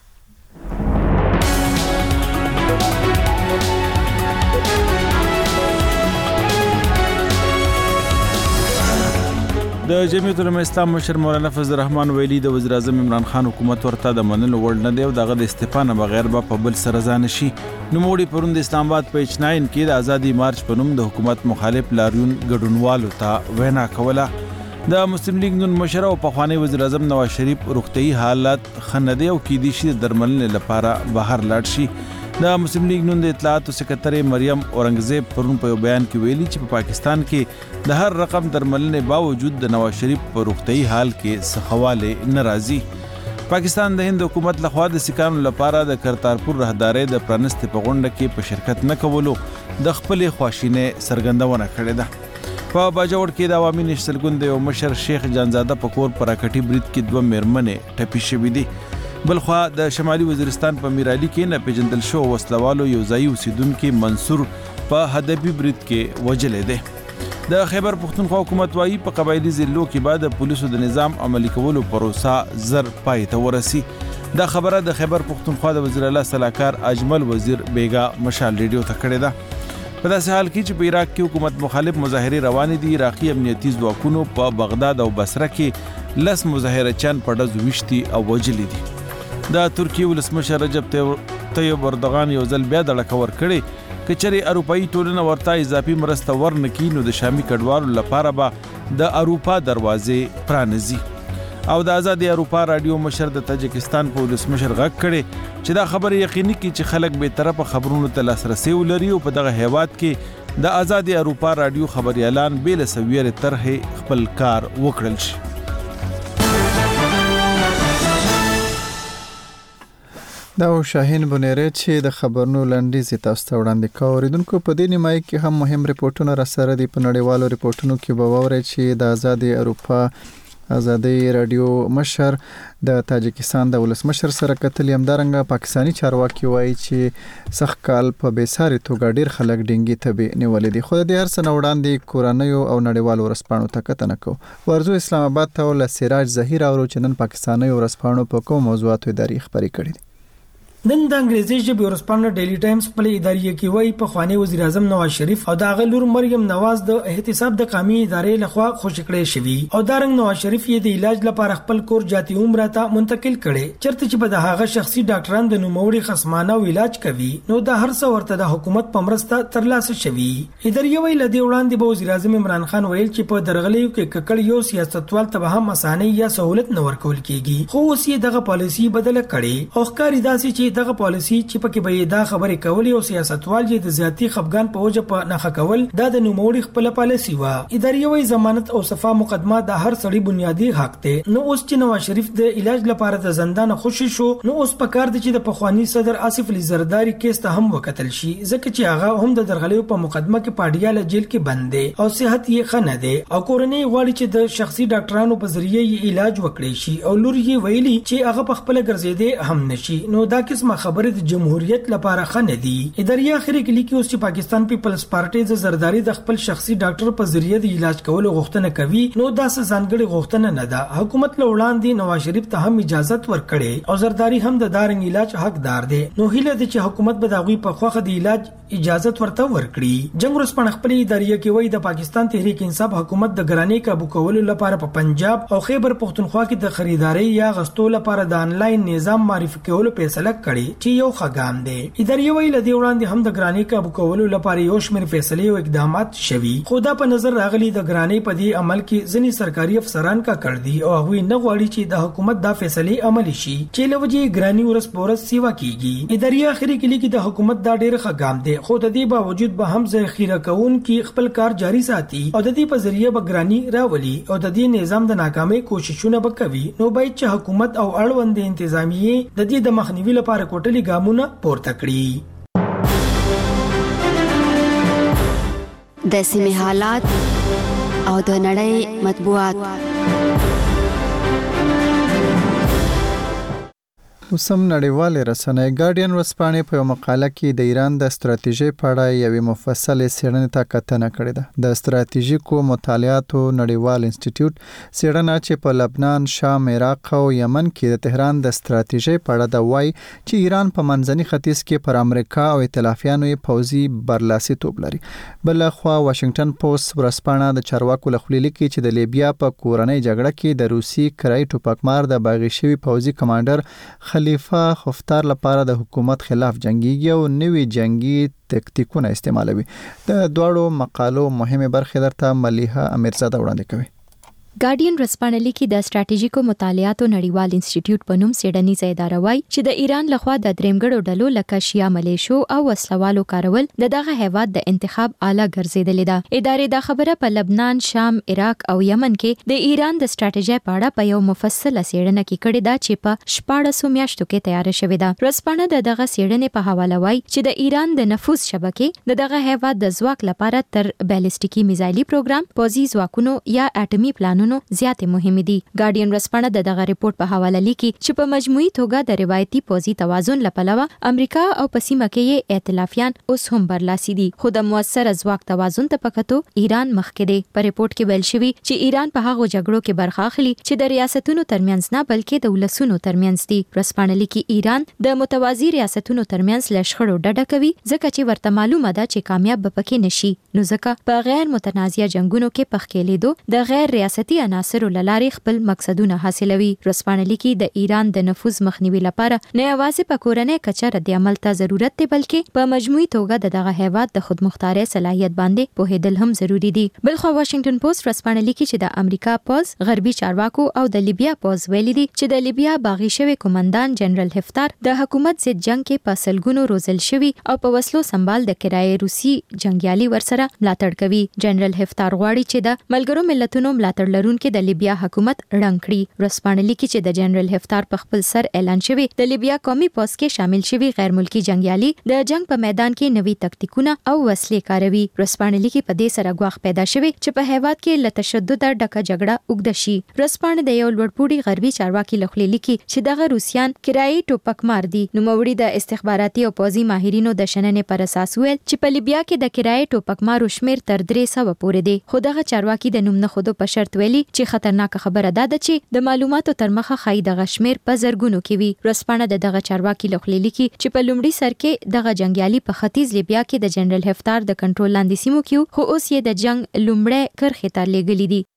د جمعیت العلماء اسلام مشر مولانا فضل الرحمن ویلي د وزیر اعظم عمران خان حکومت ورته د منلو وړ نه دی او دغه د استعفا نه بغیر به په بل سره ځان شي. نوموړي پرون د اسلام آباد په اچناین کې د ازادي مارچ په نوم د حکومت مخالف لاریون ګډونوالو ته وینا کوله. د مسلم لیگ نون مشر او پخوانی وزیر اعظم نواز شریف روغتي حالت خنده او کې دي شي درملنې لپاره بهر لاړ شي. د مسلم لیگ نون د اطلاعات سکرټری مریم اورنګزیب پرون په بیان کې ویلي چې په پاکستان کې د هر رقم درملنې باوجود د نواز شریف په روغتي حال کې سخواله ناراضي. پاکستان د هند حکومت لخوا د سکانو لپاره د کرتارپور راهداري د پرانست په غونډه کې په شرکت نه کولو د خپل خواشینه سرګندونه کړې ده. په باجوړ کې د عوامي نشل ګوند یو مشر شیخ جانزاده پکور پر راکټي برید کې 2 میرمنې ټپي شوې دي. بلخوا د شمالي وزیرستان په میرالي کې نه پیژندل شو وسلوالو یو ځای اوسیدونکو منصور په هدفي برید کې وجلې ده. د خیبر پښتونخوا حکومت وايي په قبایلی ضلعو کې بعد پولیسو د نظام عملي کولو پروسه زر پای ته ورسي. دا خبره د خیبر پښتونخوا د وزیر اعلی سلاکار اجمل وزیر بیګا مشال ریډیو ته کړې ده. په داسې حال کې چې په عراق کې حکومت مخالف مظاهره روان دي، عراقي امنیتي ځواکونو په بغداد او بصره کې 10 مظاهره چان په ډز وشتي او وجلې دي. د ترکیه ولسمشر رجب طیب اردوغان یو ځل بیا د لکور کړي کچري اروپאי ټولنه ورته اضافي مرسته ورنکې نو د شامي کډوالو لپاره به د اروپا دروازې پرانځي. او د آزادي اروپا رادیو مشر د تاجکستان په ولسمشر غږ کړي چې دا خبره یقیني کړي چې خلک به طرفه خبرونو ته لاسرسي ولري او په دغه هیواد کې د آزادي اروپا رادیو خبري اعلان بیل سویر طرح خپل کار وکړل شي. دا شاهین بونیره چې د خبرونو لنډیز تاسو ته وړاندې کوي. اوریدونکو په دې نیمای کې هم مهم ریپورتونه را سره دي. په نړیوالو ریپورتونو کې به ووري چې د آزادي اروپا آزادي رادیو مشر د تاجکستان د ولسمشر سره کتل همدارنګه پاکستانی چارواکي وایي چې سخت کال په بیساري توګه ډیر خلک ډینګي تبي نیولې دي. خو د هر څه وړاندې کورانیو او نړیوالو ورسپانو ته کتنه کو. ورزو اسلام آباد ته ول سراج ظهیر او چنن پاکستاني ورسپانو په کوم موضوعاتو اداري خبري کړې. نن د انګریزي ژبې ورسپانه ډیلی ټایمز په ادارې کې وایي په خواني وزیر اعظم نواز شریف او د غلور مریم نواز د احتساب د قومي ادارې لخوا خوشی کړې شوی او دارنګ نواز شریف یې د علاج لپاره خپل کور جاتی عمره ته منتقل کړي چرته چې په دغه شخصي ډاکټران د نوموړي خصمانه او علاج کوي نو د هر څو ورته د حکومت په مرسته ترلاسه شوی. ادارې ویل د وړاندې به وزیر اعظم عمران خان ویل چې په درغلیو کې ککړ یو سیاستوال ته هم اسانه یا سہولت نه ورکول کیږي خو اوس یې دغه پالیسی بدل کړي او ښکاری داسي چې دغه پالیسی چې پکې به دا خبرې کولې او سیاستوال چې د زیاتی خفګان په وجه په نخښه کول دا د نوموړي خپل پالیسی و. ادارې وایي ضمانت او صفه مقدمه د هر سړي بنیادی حق دی. نو اوس چې نواز شریف د علاج لپاره د زندان خوشی شو نو اوس په کار دي چې د پخوانی صدر آصف علي زرداری کیس ته هم وکتل شي ځکه چې هغه هم د درغلیو په مقدمه کې پاډیاله جیل کې بند دی او صحت یې خنه دی او کورنۍ غواړي چې د شخصي ډاکټرانو په ذریعه یې علاج وکړي شي او لور یې ویلي چې هغه په خپل ګرځېده هم نشي. نو دا قسمه خبره د جمهوریت لپاره خنه دي. ادارې اخر کې لیکي اوس چې پاکستان پیپلز پارټي د زرداری د خپل شخصي ډاکټر په ذریعه د علاج کولو غوښتنه کوي نو دا څه ځانګړي غوښتنه نه ده. حکومت له وړاندې نواز شریف ته هم اجازه ورکړي او زرداری هم د دارنګ علاج حقدار دي. نو هیله ده چې حکومت به دغوی په خوخه د علاج اجازه ورته ورکړي. جنگ ورسپن خپل ادارې کې وایي د پاکستان تحریک انصاف حکومت د ګرانی کابو کولو لپاره په پنجاب او خیبر پښتونخوا کې د خریداري یا غستو لپاره د انلاین نظام معرفي کولو فیصله کړي چې یو خګام دی. ادارې ویل د وړاندې هم د ګرانی کابو کولو لپاره یو شمېر فیصلې او اقدامات شوي، خو دا په نظر راغلي د ګرانی په دې عمل کې ځینې سرکاري افسران کا کړ دي او هغه نه غواړي چې د حکومت دا فیصلې عملي شي چې لوجه ګرانی ورس پورس سیوا کیږي. ادارې اخري کې لیکي د حکومت دا ډېر خګام دی، خو د دې باوجود به هم ذخیره کون کې خپل کار جاري ساتي او د دې په ذریعہ به ګرانی راولي او د دې نظام د ناکامۍ کوششونه وکوي. نو باید چې حکومت او اړوند انتظامیه د دې د مخنیوي لپاره کوټلي ګامونه پورته کړي. د سیمې حالات او د نړۍ مطبوعات. اوسم نړیوال رسنۍ ګارډین ورځپاڼې په یو مقاله کې د ایران د ستراتیژۍ په اړه یوې مفصلې څېړنې ته کتنه کړې ده. د ستراتیژیکو مطالعاتو نړیوال انسټیټیوټ څېړنه چې په لبنان، شام، عراق او یمن کې د تهران د ستراتیژۍ په اړه د وایي چې ایران په منځني ختیځ کې پر امریکا او ائتلافیانو یې پوځي برلاسیتوب لري. بل خوا واشنگټن پوسټ ورځپاڼه د چارواکو له خولې لیکي چې د لیبیا په کورنۍ جګړه کې د روسي کرایي ټوپکمار د باغی شوی پوځي کمانډر خلیفہ حفتار لپاره د حکومت خلاف جنگيږي او نوي جنگي تکتیکونه استعمالوي. د دواړو مقالو مهمه برخه درته ملیحه امیرزاده وړاندې کوي. ګارډین ورځپاڼه لیکي د ستراتیژیکو مطالعاتو نړیوال انسټیټیوټ په نوم څېړنیزه اداره وایي چې د ایران لخوا د درېمګړو ډلو لکه شیا ملیشو او وسلوالو کارول دغه هیواد د انتخاب آله ګرځیدلې ده. ادارې دا خبره په لبنان، شام، عراق او یمن کې د ایران د ستراتیژۍ په اړه په یو مفصله څېړنه کې کړې ده چې په 14 میاشتو کې تیار شوې ده. ورځپاڼه دغه څېړنې په حواله وایي چې د ایران د نفوذ شبکې دغه هیواد د ځواک لپاره تر بالستیکي میزایلي پروګرام، پوځي ځواکونو یا اټومي پلانونو زیاتې مهمه دي. ګارډین ورځپاڼه دغه ریپورت په حواله لیکي چې په مجموعي توګه د روایتي پوځي توازن لپاره امریکا او په سیمه کې ائتلافیان اوس هم برلاسي دي، خو د موثر ځواک توازن ته پکتو ایران مخکې دی. په ریپورت کې ویل شوی چې ایران په هغو جګړو کې برخه اخلي چې د ریاستونو ترمنځ نه بلکې د ولسونو ترمنځ دي. ورځپاڼه لیکي ایران د متوازی ریاستونو ترمنځ له شخړو ډډه کوي ځکه چې ورته معلومه ده چې کامیاب به پکې نشي. نو ځکه په غیر متنازعه جنگونو کې پخکېلیدو د غیر ریاستي عناصرو لارې خپل مقصدونه حاصلوي. ورځپاڼه لیکي د ایران د نفوذ مخنیوي لپاره نه یوازې په کورنۍ کچه رد عمل ته ضرورت دی بلکې په مجموعي توګه دغه هیواد د خودمختارۍ صلاحیت باندې پوهېدل هم ضروری دي. بلخو واشنگټن پوسټ ورځپاڼه لیکي چې د امریکا پوځ، غربي چارواکو او د لیبیا پوځ ویلي دي چې د لیبیا باغی شوی کمانډان جنرال حفتار د حکومت ضد جنگ کې په سلګونو روزل شوی او په وسلو سنبال د کرایي روسي جنگیالي ورسره ملاتړ کوي. جنرال حفتار غواړي چې د ملګرو ملتونو ملاتړ لرونکي د لیبیا حکومت رنګ کړي. ورځپاڼه لیکي چې د جنرال حفتار په خپل سر اعلان شوی د لیبیا قومي پوځ کې شامل شوی غیر ملکی جنگیالي د جنگ په میدان کې نوي تکتیکونه او وسلې کاروي. ورځپاڼه لیکي په دې سره غواخ پیدا شوی چې په هیواد کې له تشدد ډکه جګړه اوږده شي. ورځپاڼه د یو لوړپوړي غربي چارواکي له خولې لیکي چې دغه روسیان کرایي ټوپکمار دي. نوموړي د استخباراتي او پوځي ماهرینو د شننې پر اساس ویل چې په لیبیا کې د کرایي ټوپکمارو شمیر تر 300 پورې دی، خو دغه چارواکي د نوم نه خودو په شرط ویلي چې خطرناک خبره ده چې د معلوماتو تر مخه خای د غشمیر په زرګونو کې وي. ورځپاڼه دغه چارواکي لخوا لیکي چې په لومړي سر کې دغه جنگیالي په ختیځ لیبیا کې د جنرال حفتار د کنټرول لاندې سیمو کې خو اوس یې د جنگ لومړی کرخې ته لېږلي دي.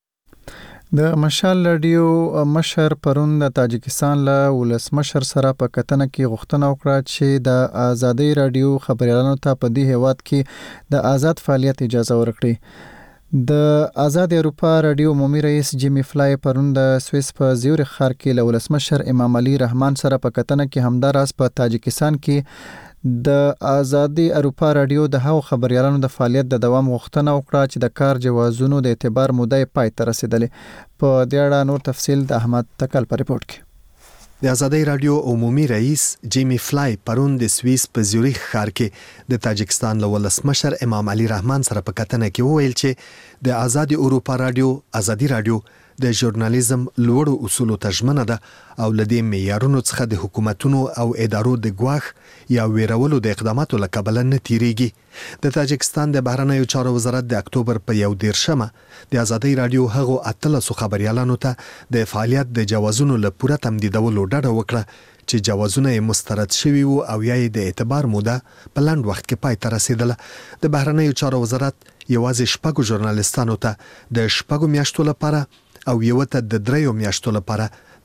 د مشال رادیو مشر پرون د تاجکستان له ولسمشر سره په کتنه کې غوښتنه وکړه چې د آزادۍ رادیو خبريالانو ته په دې هیواد کې د آزاد فعالیت اجازه ورکړي. د آزاد اروپا رادیو عمومي رئیس جیمی فلای پرون د سویس په زیورخ ښار کې له ولسمشر امام علي رحمان سره په کتنه کې همداراز په تاجکستان کې د آزادي اروپا رادیو د هغو خبريالانو د فعالیت د دوام غوښتنه وکړه چې د کار جوازونو د اعتبار موده پای ته رسیدلې. په دې اړه نور تفصیل د احمد تکل په ریپورت کې. د آزادۍ رادیو عمومي رئیس جیمی فلای پرون د سویس په زیورخ ښار کې د تاجکستان له ولسمشر امام علي رحمان سره په کتنه کې وویل چې د آزادي اروپا رادیو آزادي رادیو د ژورنالیزم لوړو اصولو ته ژمنه ده او لدې معیارونو څخه د حکومتونو او ادارو د ګواښ یا ویرولو د اقداماتو له کبله نه تیریږي. د تاجکستان د بهرنیو چارو وزارت د اکتوبر په 11 د آزادۍ رادیو هغو 18 خبريالانو ته د فعالیت د جوازونو له پوره تمدیدولو ډډه وکړه چې جوازونه یې مسترد شوي وو او یا یې د اعتبار موده په لنډ وخت کې پای ته رسیدله. د بهرنیو چارو وزارت یوازې 6 ژورنالیستانو ته د 6 میاشتو لپاره او یو ته د 3 میاشتو لپاره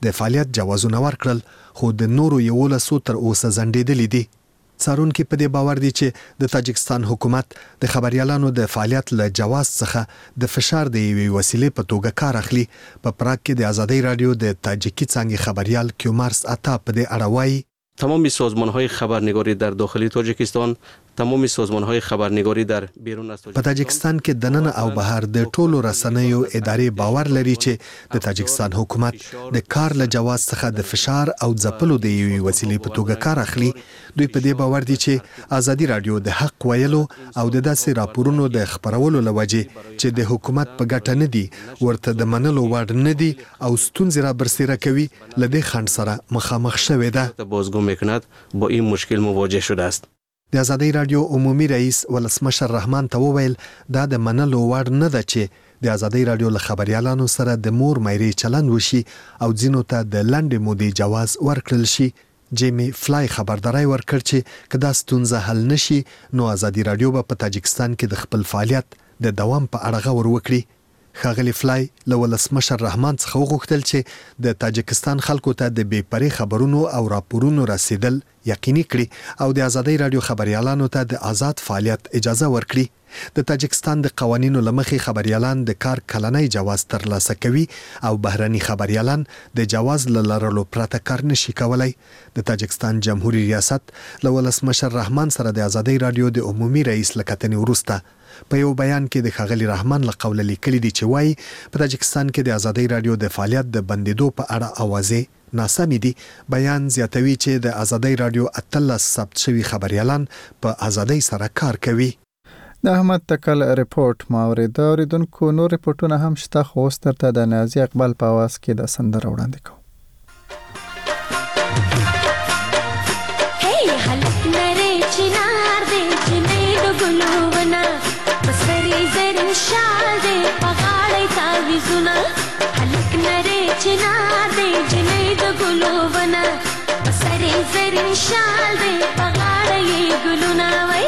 د فعالیت جوازونه ورکړل، خو د نورو 11 تر اوسه ځنډېدلي دي. څارونکي په دې باور دي چې د تاجکستان حکومت د خبريالانو د فعالیت له جواز څخه د فشار د یوې وسیلې په توګه کار اخلي. په پراګ کې د آزادۍ رادیو د تاجیکی څانګې خبريال کیومارس عطا په دې اړه وایي: تمام سازمان‌های خبرنگاری در داخل تاجیکستان، تمام سازمان‌های خبرنگاری در بیرون از په تاجکستان کې د نن او بهر د ټولو رسنیو ادارې باور لري چې د تاجکستان حکومت د کار له جواز څخه د فشار او ځپلو د یوې وسیلې په توګه کار اخلي. دوی په دې باور دي چې آزادي رادیو د حق ویلو او د داسې راپورونو د خبرولو لوجې چې د حکومت په ګټه نه دي، ورته د منلو وړ نه دي او ستونزې را برسېره کوي، لدې خنډ سره مخامخ شوې ده. بازگو میکند با این مشکل مواجه شده است. د آزادۍ رادیو عمومي رئیس ولسمشر رحمان ته وویل دا د منلو وړ نه ده چې د آزادۍ رادیو له خبريالانو سره د مور مېرې چلند وشي او ځینو ته د لنډې مودې جواز ورکړل شي. جیمی فلای خبرداري ورکړ چې کدا ستونزه حل نشي نو آزادۍ رادیو په تاجکستان کې د خپل فعالیت د دوام په اړه غور وکړي. خاغلی فلای له ولسمشر رحمان څخه وغوښتل چې د تاجکستان خلکو ته د بې پرې خبرونو او راپورونو رسیدل یقیني کړي او د آزادۍ رادیو خبريالانو ته د آزاد فعالیت اجازه ورکړي. د تاجکستان د قوانینو لمخې خبريالان د کار کلنۍ جواز ترلاسه کوي او بهرني خبريالان د جواز لرلو پرته کار نشي کولای. د تاجکستان جمهوریت ریاست له ولسمشر رحمان سره د آزادۍ رادیو د عمومي رئیس لکتنې وروسته په یو بیان کې د خاغلی رحمان له قوله لیکلي دي چې وایي په تاجکستان کې د آزادۍ رادیو د فعالیت د بندیدو په اړه اوازې ناسمې دي. بیان زیاتوي چې د آزادۍ رادیو 18 ثبت شوي خبريالان په آزادۍ سره کار کوي. د احمد تکل ریپورت ماورید اوریدونکو نور ریپورتونه هم شته، خو اوس ترته د نازي اقبال په आवाज کې د سندره وړاندې کوم. هی هلک نری چنار دې چنې د ګلوونه بسري زرین شال دې پغاړې تعویذونه هلک نری چنار دې چنې د ګلوونه بسري زرین شال دې پغاړې ګلونه وای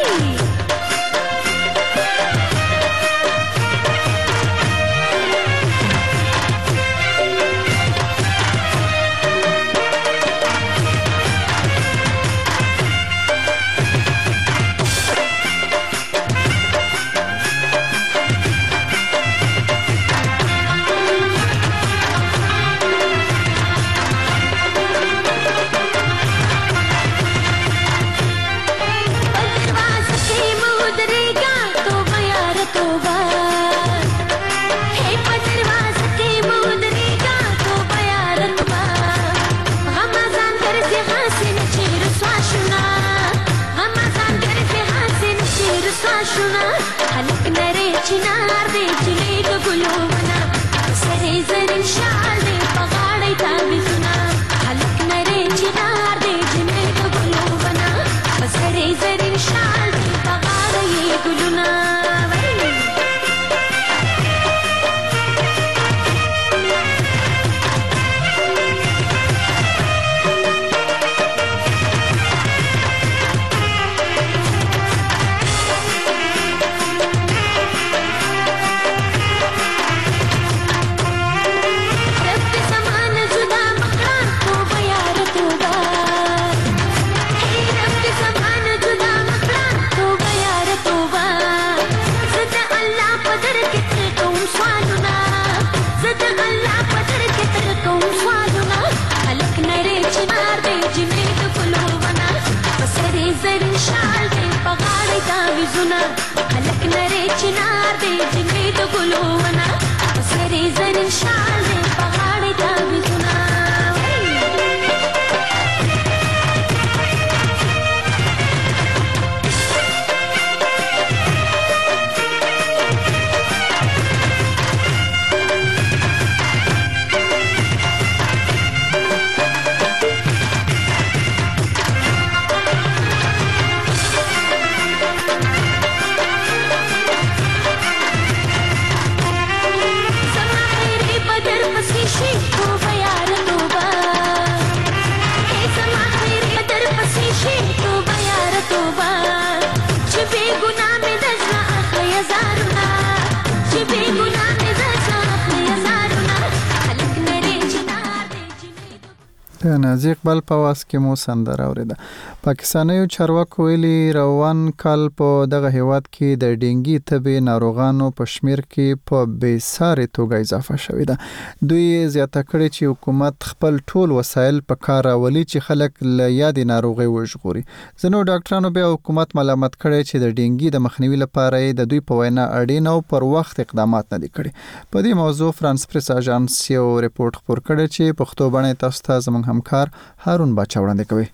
د نازي اقبال په واس کې مو سندره اوریده. پاکستانیو چارواکو ویلي روان کال په دغه هیواد کې د ډینګي تبې ناروغانو په شمیر کې په بېساري توګه اضافه شوې ده. دوی زیاته کړې چې حکومت خپل ټول وسایل په کار راولي چې خلک له یادې ناروغۍ وژغوري. ځینو ډاکټرانو بیا حکومت ملامت کړی چې د ډینګي د مخنیوي لپاره د دوی په وینا اړین او پر وخت اقدامات نه دي کړي. په دې موضوع فرانس پریس اژانس یو ریپورت خپور کړی چې پښتو باندې تاسو ته زموږ همکار هارون باچا وړاندې کوي.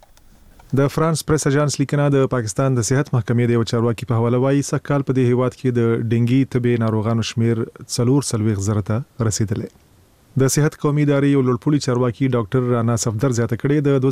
د فرانس پریس اژانس لیکنه د پاکستان د صحت محکمې د یو چارواکي په حواله وایي سکهال په دې هیواد کې د ډینګي تبې ناروغانو شمیر 440 ته رسیدلی. د صحت قومي ادارې یو لوړپوړي چارواکي ډاکټر رانا صفدر زیاته کړې د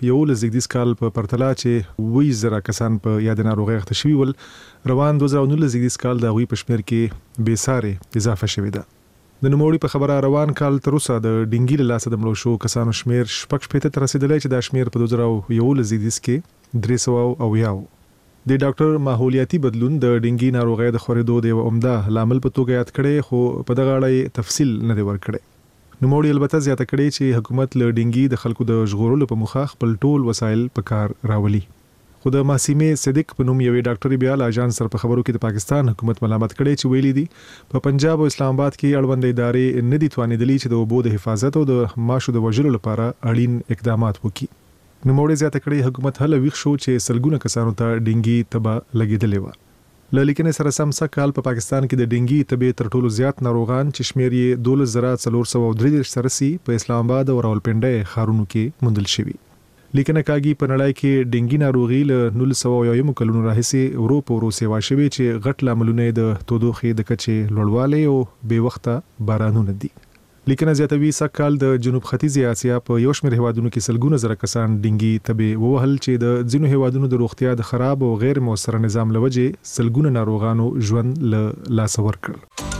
2011 کال په پرتله چې 20,000 کسان په یاد ناروغي اخته شوي ول، روان 2019 کال د غوي په شمیر کې بېساري اضافه شوې ده. د نوموړي په خبره روان کال تر اوسه د ډینګي له لاسه د مړو شو کسانو شمیر 6 ته رسیدلی چې دا شمیر په 2011 کې 300 د ډاکټر ماحولیاتي بدلون د ډینګي ناروغي د خورېدو د یو عمده لامل په توګه یاد کړي، خو په دغه اړه تفصیل نه دی ورکړی. نوموړي البته زیاته کړې چې حکومت له ډینګي د خلکو د ژغورلو په موخه خپل ټول وسایل په کار راولي. خو د ماسیمه صدیق په نوم یوې ډاکټري بیا له اژانس سره په خبرو کې د پاکستان حکومت ملامت کړي چې ویلي دي په پنجاب او اسلام آباد کې اړوند ادارې نه دي توانېدلې چې د اوبو د حفاظت او د ماشو د وژلو لپاره اړین اقدامات وکړي. نوموړي زیاته کړي حکومت هله ویښ شو چې سلګونه کسانو ته ډینګي تبه لګېدلې و. له لیکنې سره سم سکهال په پاکستان کې د ډینګي تبې تر ټولو زیات ناروغان چې شمیر یې 12,433 سره سي په اسلام آباد او راولپنډي ښارونو کې موندل شوي. لیکنه کاږي په نړۍ کې ډینګي ناروغي له 1900 کلونو راهیسې ورو په ورو سیوا شوي چې غټ لاملونه د تودوخې د کچې لوړوالی او بې وخته بارانونه دي. لیکنه زیاتوي سکهال د جنوب ختیځې اسیا په یو شمېر هیوادونو کې سلګونه زره کسان ډینګي تبې ووهل چې د ځینو هیوادونو د روغتیا د خراب او غیر موثر نظام لوجې سلګونه ناروغانو ژوند له لاسه ورکړ.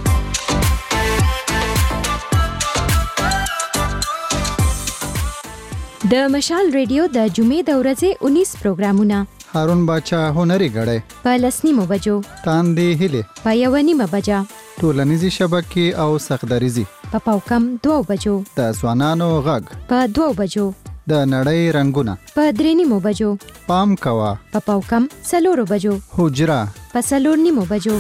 د مشال ریډیو د جمعې د ورځې 19 پروګرامونه هارون باچا هنري غړې په 10 بجو تاندې هله په 1 بجا ټولنیزي شبکې او سخدریزي په پاوکم 2 بجو د ځوانانو غږ په 2 بجو د نړۍ رنگونه په 3 بجو پام کوا په پاوکم 4 بجو حجرا په 4 بجو.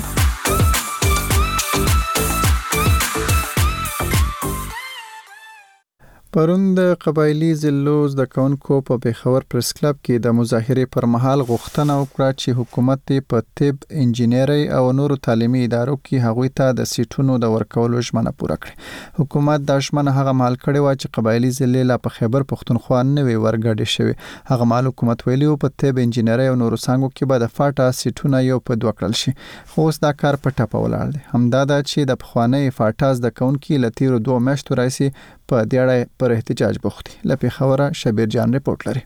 پرون د قبایلی ضلعو زده کوونکو په پیښور پریس کلب کې د مظاهرې پر مهال غوښتنه وکړه چې حکومت په طب، انجینری او نورو تعلیمي ادارو کې هغوی ته د سیټونو د ورکولو ژمنه پوره کړي. حکومت دا ژمنه هغه مهال کړې وه چې قبایلی ضلع لا په خیبر پښتونخوا نه وي ورګډې شوې. هغه مهال حکومت ویلي و په طب، انجینری او نورو څانګو کې به د فاټا سیټونه یو په دوه کړل شي، خو اوس دا کار په ټپه ولاړ دی. همدا ده چې د پخوانۍ فاټا زده کوونکي له تیرو 2 میاشتو راهیسې په دې اړه پر احتجاج بوختي. له پیښوره شبیر جان ریپورت لري.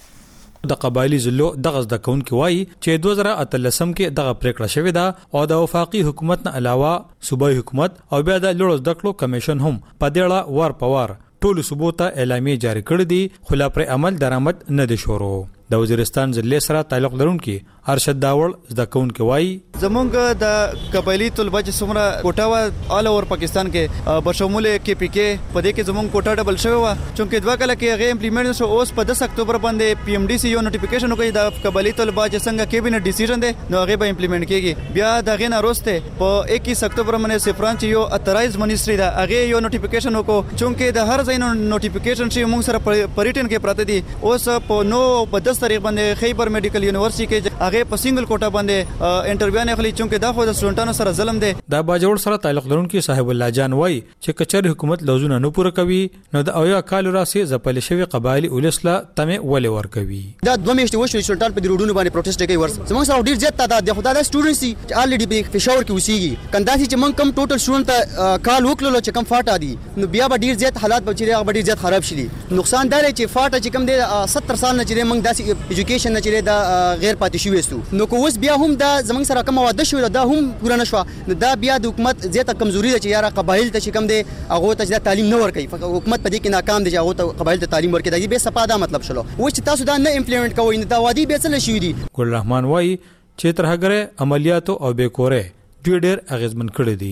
د قبایلی ضلعو دغه زده کوونکي وایي چې 2013 کې دغه پریکړه شوې ده او د وفاقي حکومت نه علاوه صوبایي حکومت او بیا د لوړو زده کړو کمیشن هم په دې اړه وار په وار ټولو صوبو ته اعلامیه جاری کړې دي، خو لا پر عمل درآمد نه دي شروع. د وزیرستان ضلع سره تعلق لرونکي ارشد داوړ زده کوونکي وایي زمونږ د قبایلی طلبه چې څومره کوټه و آل اوور پاکستان کې بشمول کې پی کې په دې کې زمونږ کوټه ډبل شوی و، چونکه 2 کال کې هغه امپلیمنټ شو. اوس په 10 اکتوبر باندې پی ام ډی سی یو نوټیفیکیشن وکړي د قبایلی طلبه چې څنګه کیبینټ ډیسیژن دی نو هغه به امپلیمنټ کیږي. بیا دغه نه وروسته په 21 اکتوبر باندې سفران چې یو اترایز منیسټری دا هغه یو نوټیفیکیشن وکړو، چونکه د هر ځای نوټیفیکیشن چې موږ سره پریټن کې پراته دي. اوس په 9 په 10 تاریخ باندې خیبر میډیکل یونیورسيټي کې هغه په سنگل کوټه باندې انټرویو نه خلی، چونکه دا خو د سټوډنټانو سره ظلم دی. دا باجوړ سره تعلق لرونکي صاحب الله جان وای چې کچر حکومت لوزونه نه پوره کوي نو د اویا کال راسي زپل شوی قبایلی ولسله تمه ولې ور کوي. دا 2 میاشتې وشو سټوډنټان په روډونو باندې پروتست کوي. ورس زموږ سره ډیر زیات تعداد د خدای سټوډنټس چې الریډي په پېښور کې اوسېږي، کنداسي چې موږ کم ټوټل سټوډنټ کال وکړو چې کم فاټا دي نو بیا به ډیر زیات حالات بچي هغه ډیر زیات خراب شي. نقصان دار چې فاټا چې کم دی 70 سال نه چې موږ داسې ایجوکیشن نه چې دا غیر پاتې شوی استو نو کو اوس بیا هم دا زمنګ سره کوم واده شو دا هم پوره نشو. دا بیا د حکومت زیاته کمزوري ده چې یاره قبایل ته چې کم دی هغه ته تعلیم نه ورکوي. حکومت په دې کې ناکام دی چې هغه ته قبایل ته تعلیم ورکوي. دا به سپاده مطلب شلو و چې تاسو دا نه امپلیمنٹ کوئ دا وادي به څه شي دي. ګل رحمان وای چې ترهګره عملیاتو او بیکوره ډېر اغیزمن کړی دي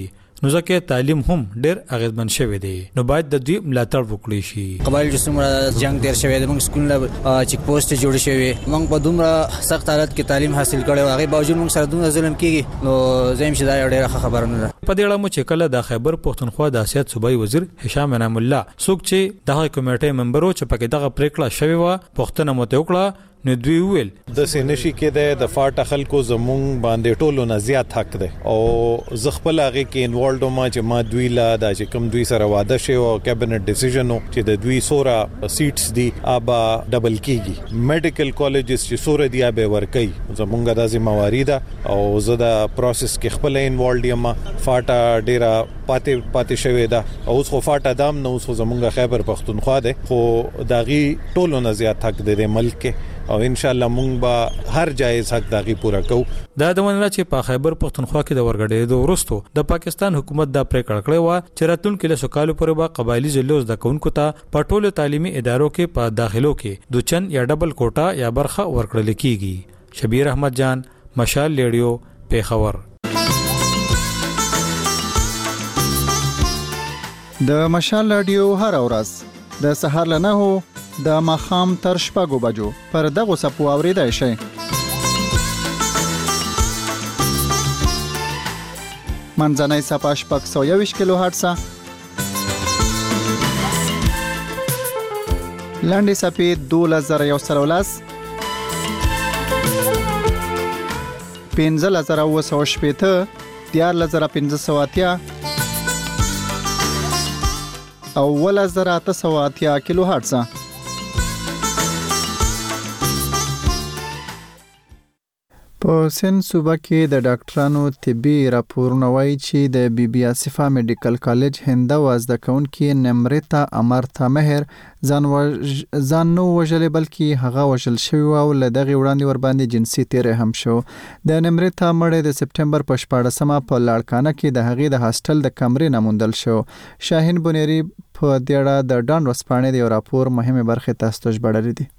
نو ځکه تعلیم هم ډیر اغیزمن شوی دی نو باید د دوی ملاتړ وکړي شي. قبایل چې څومره جنگ تیر شوی دی موږ سکولونه چیک پوسټ جوړ شوی موږ په دومره سخت حالت کې تعلیم حاصل کړو هغه باوجود موږ سره دومره ظلم کیږي نو زم چې دا ډیره خبره نه ده. په دې اړه مو چې کله د خیبر پښتونخوا د سیاست صوبایي وزیر هشام انعام الله څوک چې دغه کمیټې ممبر او چې پکې دغه پریکړه شوی و پښتنه مو ته وکړه نو دوی ویل د سینشي کې د فاټ خلکو زمونږ باندې ټولو نه زیات حق ده او زغپل هغه کې انوالډ ما چې ما دوی لا د چې کوم دوی سره واده شي او کابینټ ډیسیژن چې د دوی سورا سیټس دي ابا ډبل کیږي میډیکل کالجز چې سورا دی ابه ورکي زمونږ د ذمہواری ده او زه د پروسس کې خپل انوالډ یم فاټا ډیره پاتې شوی ده او اوس خو فاټا دام نو اوس زمونږ خیبر پښتونخوا ده خو داغي ټولو نه زیات حق ده د ملک کې او ان شاء الله مونږ به هر جایز حق داغي پورا کوو. دا د ونلا چې په خیبر پښتونخوا کې د ورګډېدو وروسته د پاکستان حکومت دا پریکړه کړې و چې راتلونکي له سکالو پورې به قبایلی ضلعو د کونکو ته په ټولو تعلیمي ادارو کې په داخلو کې دوچن یا ډبل کوټا یا برخه ورکړل کیږي. شبیر احمد جان مشال لیډیو پیښور. د مشال رادیو هر ورځ د سهار له 9 د ماخام تر 6 بجو پر دغه سپو اوریدای شي. منځنۍ صفه 621 کیلو هرتز لاندې صفه 2113 15980 14580 او 1880 کیلو هرتز. په سن صوبه کې د ډاکټرانو طبي راپورونه وایي چې د بي بي آصفه میډیکل کالج هنده وازده کونکي نمرتا امرتا مهر ځان نو وژلې بلکې هغه وژل شوی او له دغه وړاندې ور باندې جنسي تیرې هم شو. د نمرتا مړې د سپټمبر په 14مه په لاړکانه کې د هغې د هاستل د کمرې نموندل شو. شاهین بنيري په دې اړه د ډان ورسپانې د راپور مهمه برخه تاسو ته ژباړلې دي.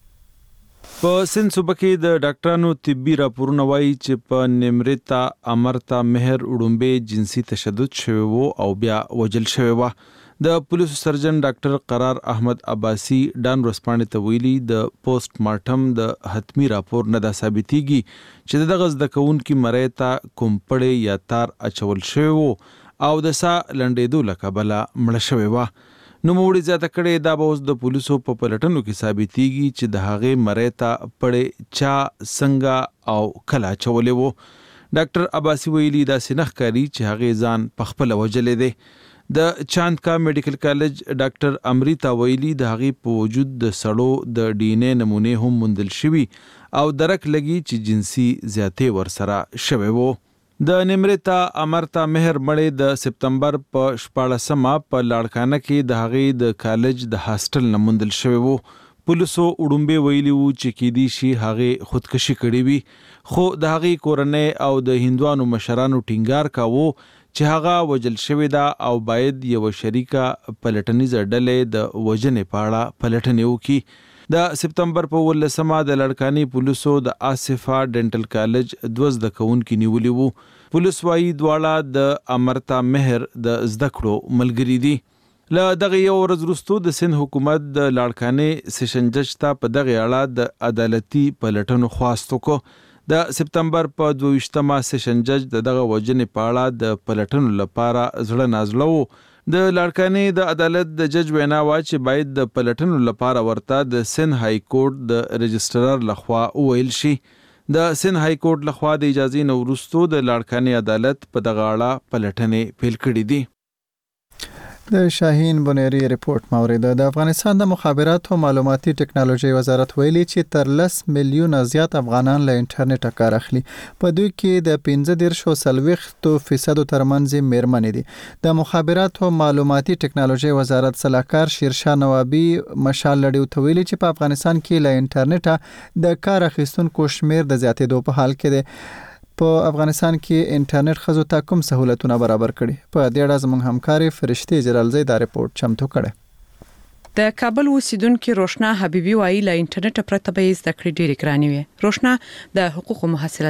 په سن صوبه کې د ډاکټرانو طبي راپورونه وایي چې په نمرتا امرتا مهر وډمبه جنسي تشدد شوی وو او بیا وجل شوی و. د پولیسو سرجن ډاکټر قرار احمد عباسی ډان ورسپانې ته ویلي د پوسټ مارټم د حتمی راپور نه دا ثابتېږي چې دغه د کونکي مریتا کومپړې یا تار اچول شوی وو او د سا لنډېدو لکبله مړ شوی و. نو موړي زیاته کړي دا به اوس د پولیسو په پلټنو کې ثابتېږي چې د هغې مریتا پړې چا څنګه او کله چولې وو. ډاکټر عباسی ویلي دا سنخکاری چې هغې ځان په خپل وجلې دی. د چاندکا میډیکل کالج ډاکټر امریتا ویلي د هغې په وجود د سړو د ډي ان اے نمونه هم موندل شوي او درک لګي چې جنسي زیاتې ورسره شوی وو. د نمرتا امرتا مهر مړې د سپتمبر په 14مه په لاړکانه کې د هغې د کالج د هاستل نموندل شوی وو. پولیسو وډمبه ویلي وو چې کېدی شي هغې خودکشي کړې وي خو د هغې کورنۍ او د هندوانو مشرانو ټینګار کاوه چې هغه وجل شوی دا او باید یو شریکه پلټنیزه ډلې د وجنې پاړه پلټنې وکړي. د سپتمبر په 18مه د لړکانی پولیسو د آصفه ډینټل کالج 12 کونکي نیولي وو. پولیس وايي دواړه د امرتا مهر د زده کړو ملګری دي. له دغه یو ورځ وروسته د سند حکومت د لاړکانې سیشن جج ته په دغه اړه د عدالتي پلټنو خواست وکړ. د سپتمبر په 22مه سیشن جج دغه وجنې په اړه د پلټنو لپاره زړه نازله وو. د لاړکانې د عدالت د جج وینا وا چې باید د پلټنو لپاره ورته د سند های کورټ د رجسترار لخوا ویل شي. د سند های کورټ لخوا د اجازه نو وروسته د لاړکانې عدالت په دغه اړه پلټنې پیل کړې دي. د شاهین بنيري رپورت مورید د افغانستان د مخابرات او معلوماتي ټکنالوژي وزارت ویلي چې تر 10 میلیون زیات افغانان له انټرنیټ کار اخلي. په دوی کې د 15.3% ترمنځ میرمنې دي. د مخابرات او معلوماتي ټکنالوژي وزارت صلاحکار شیرشاه نوابي مشال لړیو ته ویلي چې په افغانستان کې له انټرنیټ د کار اخیستونکو شمیر د زیاتېدو په حال کې دی. په افغانستان کې انټرنیټ خزو ته کوم سہولتونه برابر کړي؟ په دې اړه زموږ همکاري فرشتي جلالزی دا رپورت چمتو کړي. د کابل اوسیدونکو روشنا حبیبي وایي له انټرنیټ پرته به زده کړې ډېرې ګرانې وي. روشنا د حقوقو محصله ده.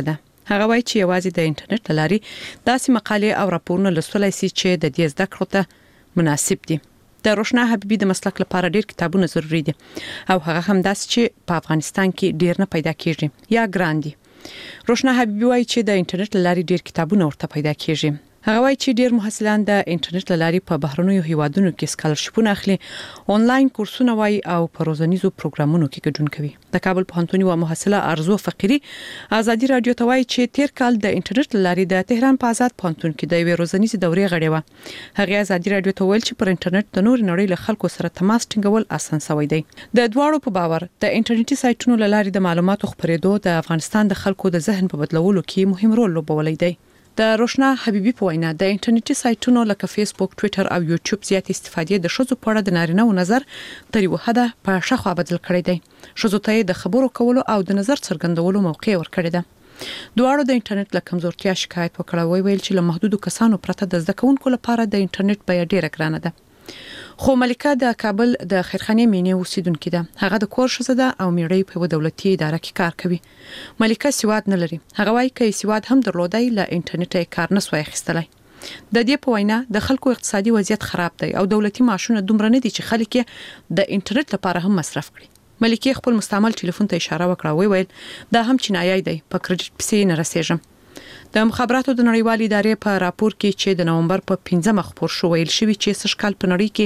هغه وایي چې یوازې د انټرنیټ لاري داسې مقالې او راپورونه لوستلای شي چې د دې زده کړو ته مناسب دي. د روشنا حبیبي د مسلک لپاره ډیر کتابونه ضروری دي او هغه هم داسې چې په افغانستان کې ډیر نه پیدا کیږي یا ګران دي. روشنا حبیبي وایي چې د انټرنیټ لاري ډیر کتابونه ورته پیدا کیږي. هغه وایي چې ډیر محصلان د انټرنیټ لاري په بهرنیو هیوادونو کې سکالرشپونه اخلي، آنلاین کورسونه وایي او په روزنیزو پروګرامونو کې ګډون کوي. د کابل پوهنتون یو محصله ارزو فقيري ازادي رادیو ته وایي چې تیر کال د انټرنیټ لاري د تهران په آزاد پوهنتون کې د یو روزنیزي دورې غړې و. هغه ازادي رادیو ته ویل چې پر انټرنیټ د نور نړۍ له خلکو سره تماس ټینګول آسان شوی دی. د دواړو په باور د انټرنیټي سایټونو لاري د معلوماتو خپرېدو د افغانستان د خلکو د ذهن په بدلولو کې مهم رول لوبولی دی. د روشنا حبیبي په وینا د انټرنیټي سایټونو لکه فیسبوک، ټوئیټر او یوټیوب زیات استفادې د شذو په اړه د نارینه و نظر تر یو حده په شخوا بدل کړی دی. شذو ته د خبرو کولو او د نظر څرګندولو موقع ورکړی دی. دواړو د انټرنیټ له کمزورتیا شکایت وکړ، ویل چې له محدودو کسانو پرته د زده کوونکو لپاره د انټرنیټ بیه ډیره ګرانه ده. خو ملکه د کابل د خیرخانه مینې اوسیدونکې ده. هغه د کور ښځه ده او میړی په دولتي اداره کې کار کوي. ملکه سواد نه لري. هغه وايي چې سواد هم درلودای له انټرنیټ کار نه سوی اخیستلای. د دې په وینا د خلکو اقتصادي وضعیت خراب دی او دولتي معاشونه دومره نه دي چې خلک د انټرنیټ لپاره هم مصرف کړي. ملکه خپل مستعمل ټلیفون ته اشاره وکړه، ویل دا هم چینایي دی، په کریډټ پسې نه رسیږم. د مخابراتو د نړیوالې ادارې په راپور کې چې د نومبر په 15 خبر شو ویل شوی چې سږ کال په نړۍ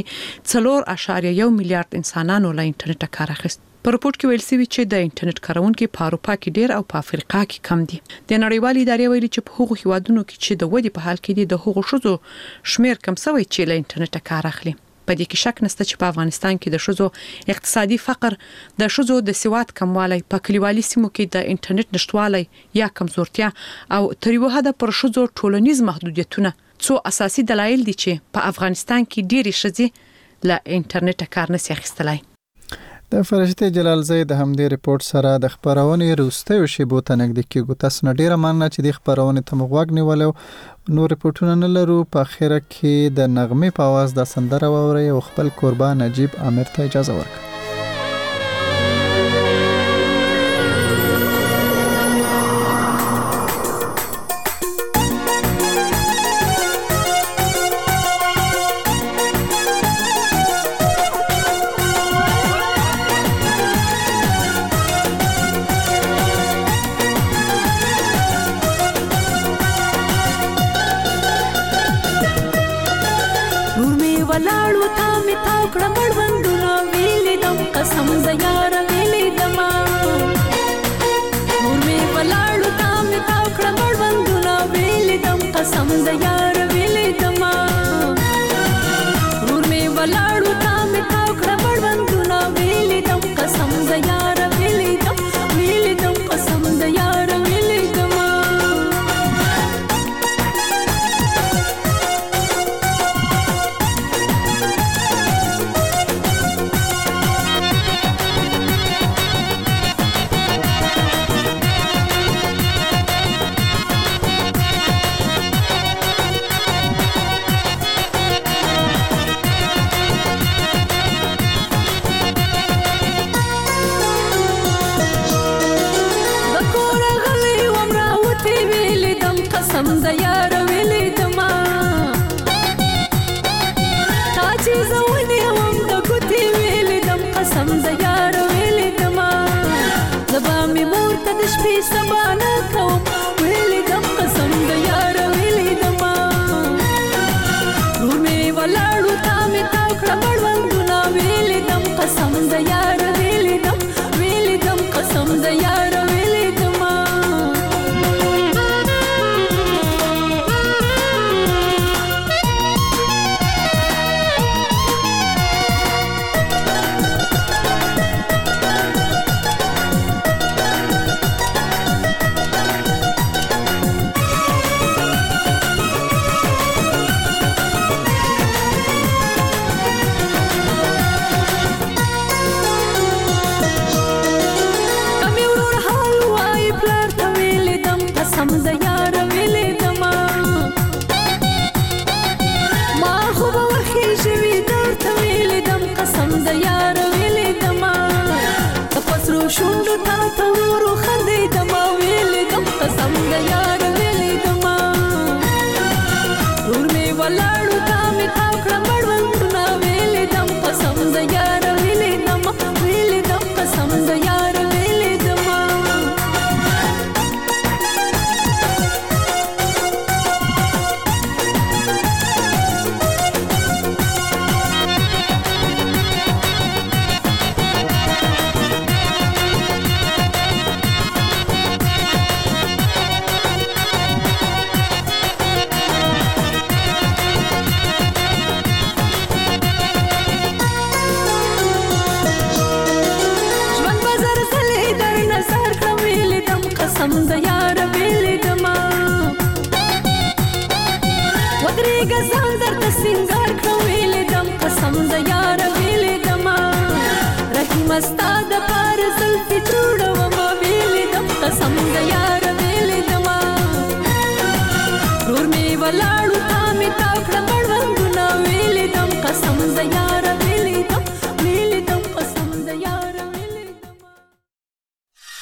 کې 4.1 میلیارډ انسانانو له انټرنیټ کار اخیست. په راپور کې ویل شوی چې د انټرنیټ کارونکو په اروپا کې ډیر او په افریقا کې کم دي. د نړیوالې ادارې ویلي چې په هغو هیوادونو کې چې د ودی په حال کې دي د هغو شذو شمیر کم شوی چې له انټرنیټ کار اخلي. په دې کې شک نشته چې په افغانستان کې د شذو اقتصادي فقر، د شذو د سواد کموالی، په کلیوالي سیمو کې د انټرنیټ نشټوالی یا کمزورتیا او تر یو حده پر شذو ټولنیز محدودیتونه څو اساسي دلایل دي چې په افغانستان کې ډېری شذې له انټرنیټ کار نشي اخیستلای. د فرشته جلال زید د همدې ریپورت سره د خبرونې روسته شیبو ته نږدې کېږو. تاسو نه ډیره مننه چې د خبرونې ته مغوږ نیولو. نو ریپورتونه نه لرو. په اخره کې د نغمه په आवाज د سندره ووري او خپل قربان نجیب عامر ته اجازه ورکړه. قسم د یار ویلې دما ور می ولاړو تا می تاو کړم مړوندونه ویلې دم قسم د یار ویلې دما ویلې دم قسم د یار ویلې دما قسم د یار ویلې دما ودرېږه ځان درته سینګار کړم ویلې دم قسم د یار ویلې دما رحیم ستا د پاره زلفې چوړومه ویلې دم قسم د یار ویلې دما ورور مې ولاړو تا مې تاو کړه مړوندونه ویلې دم قسم د یار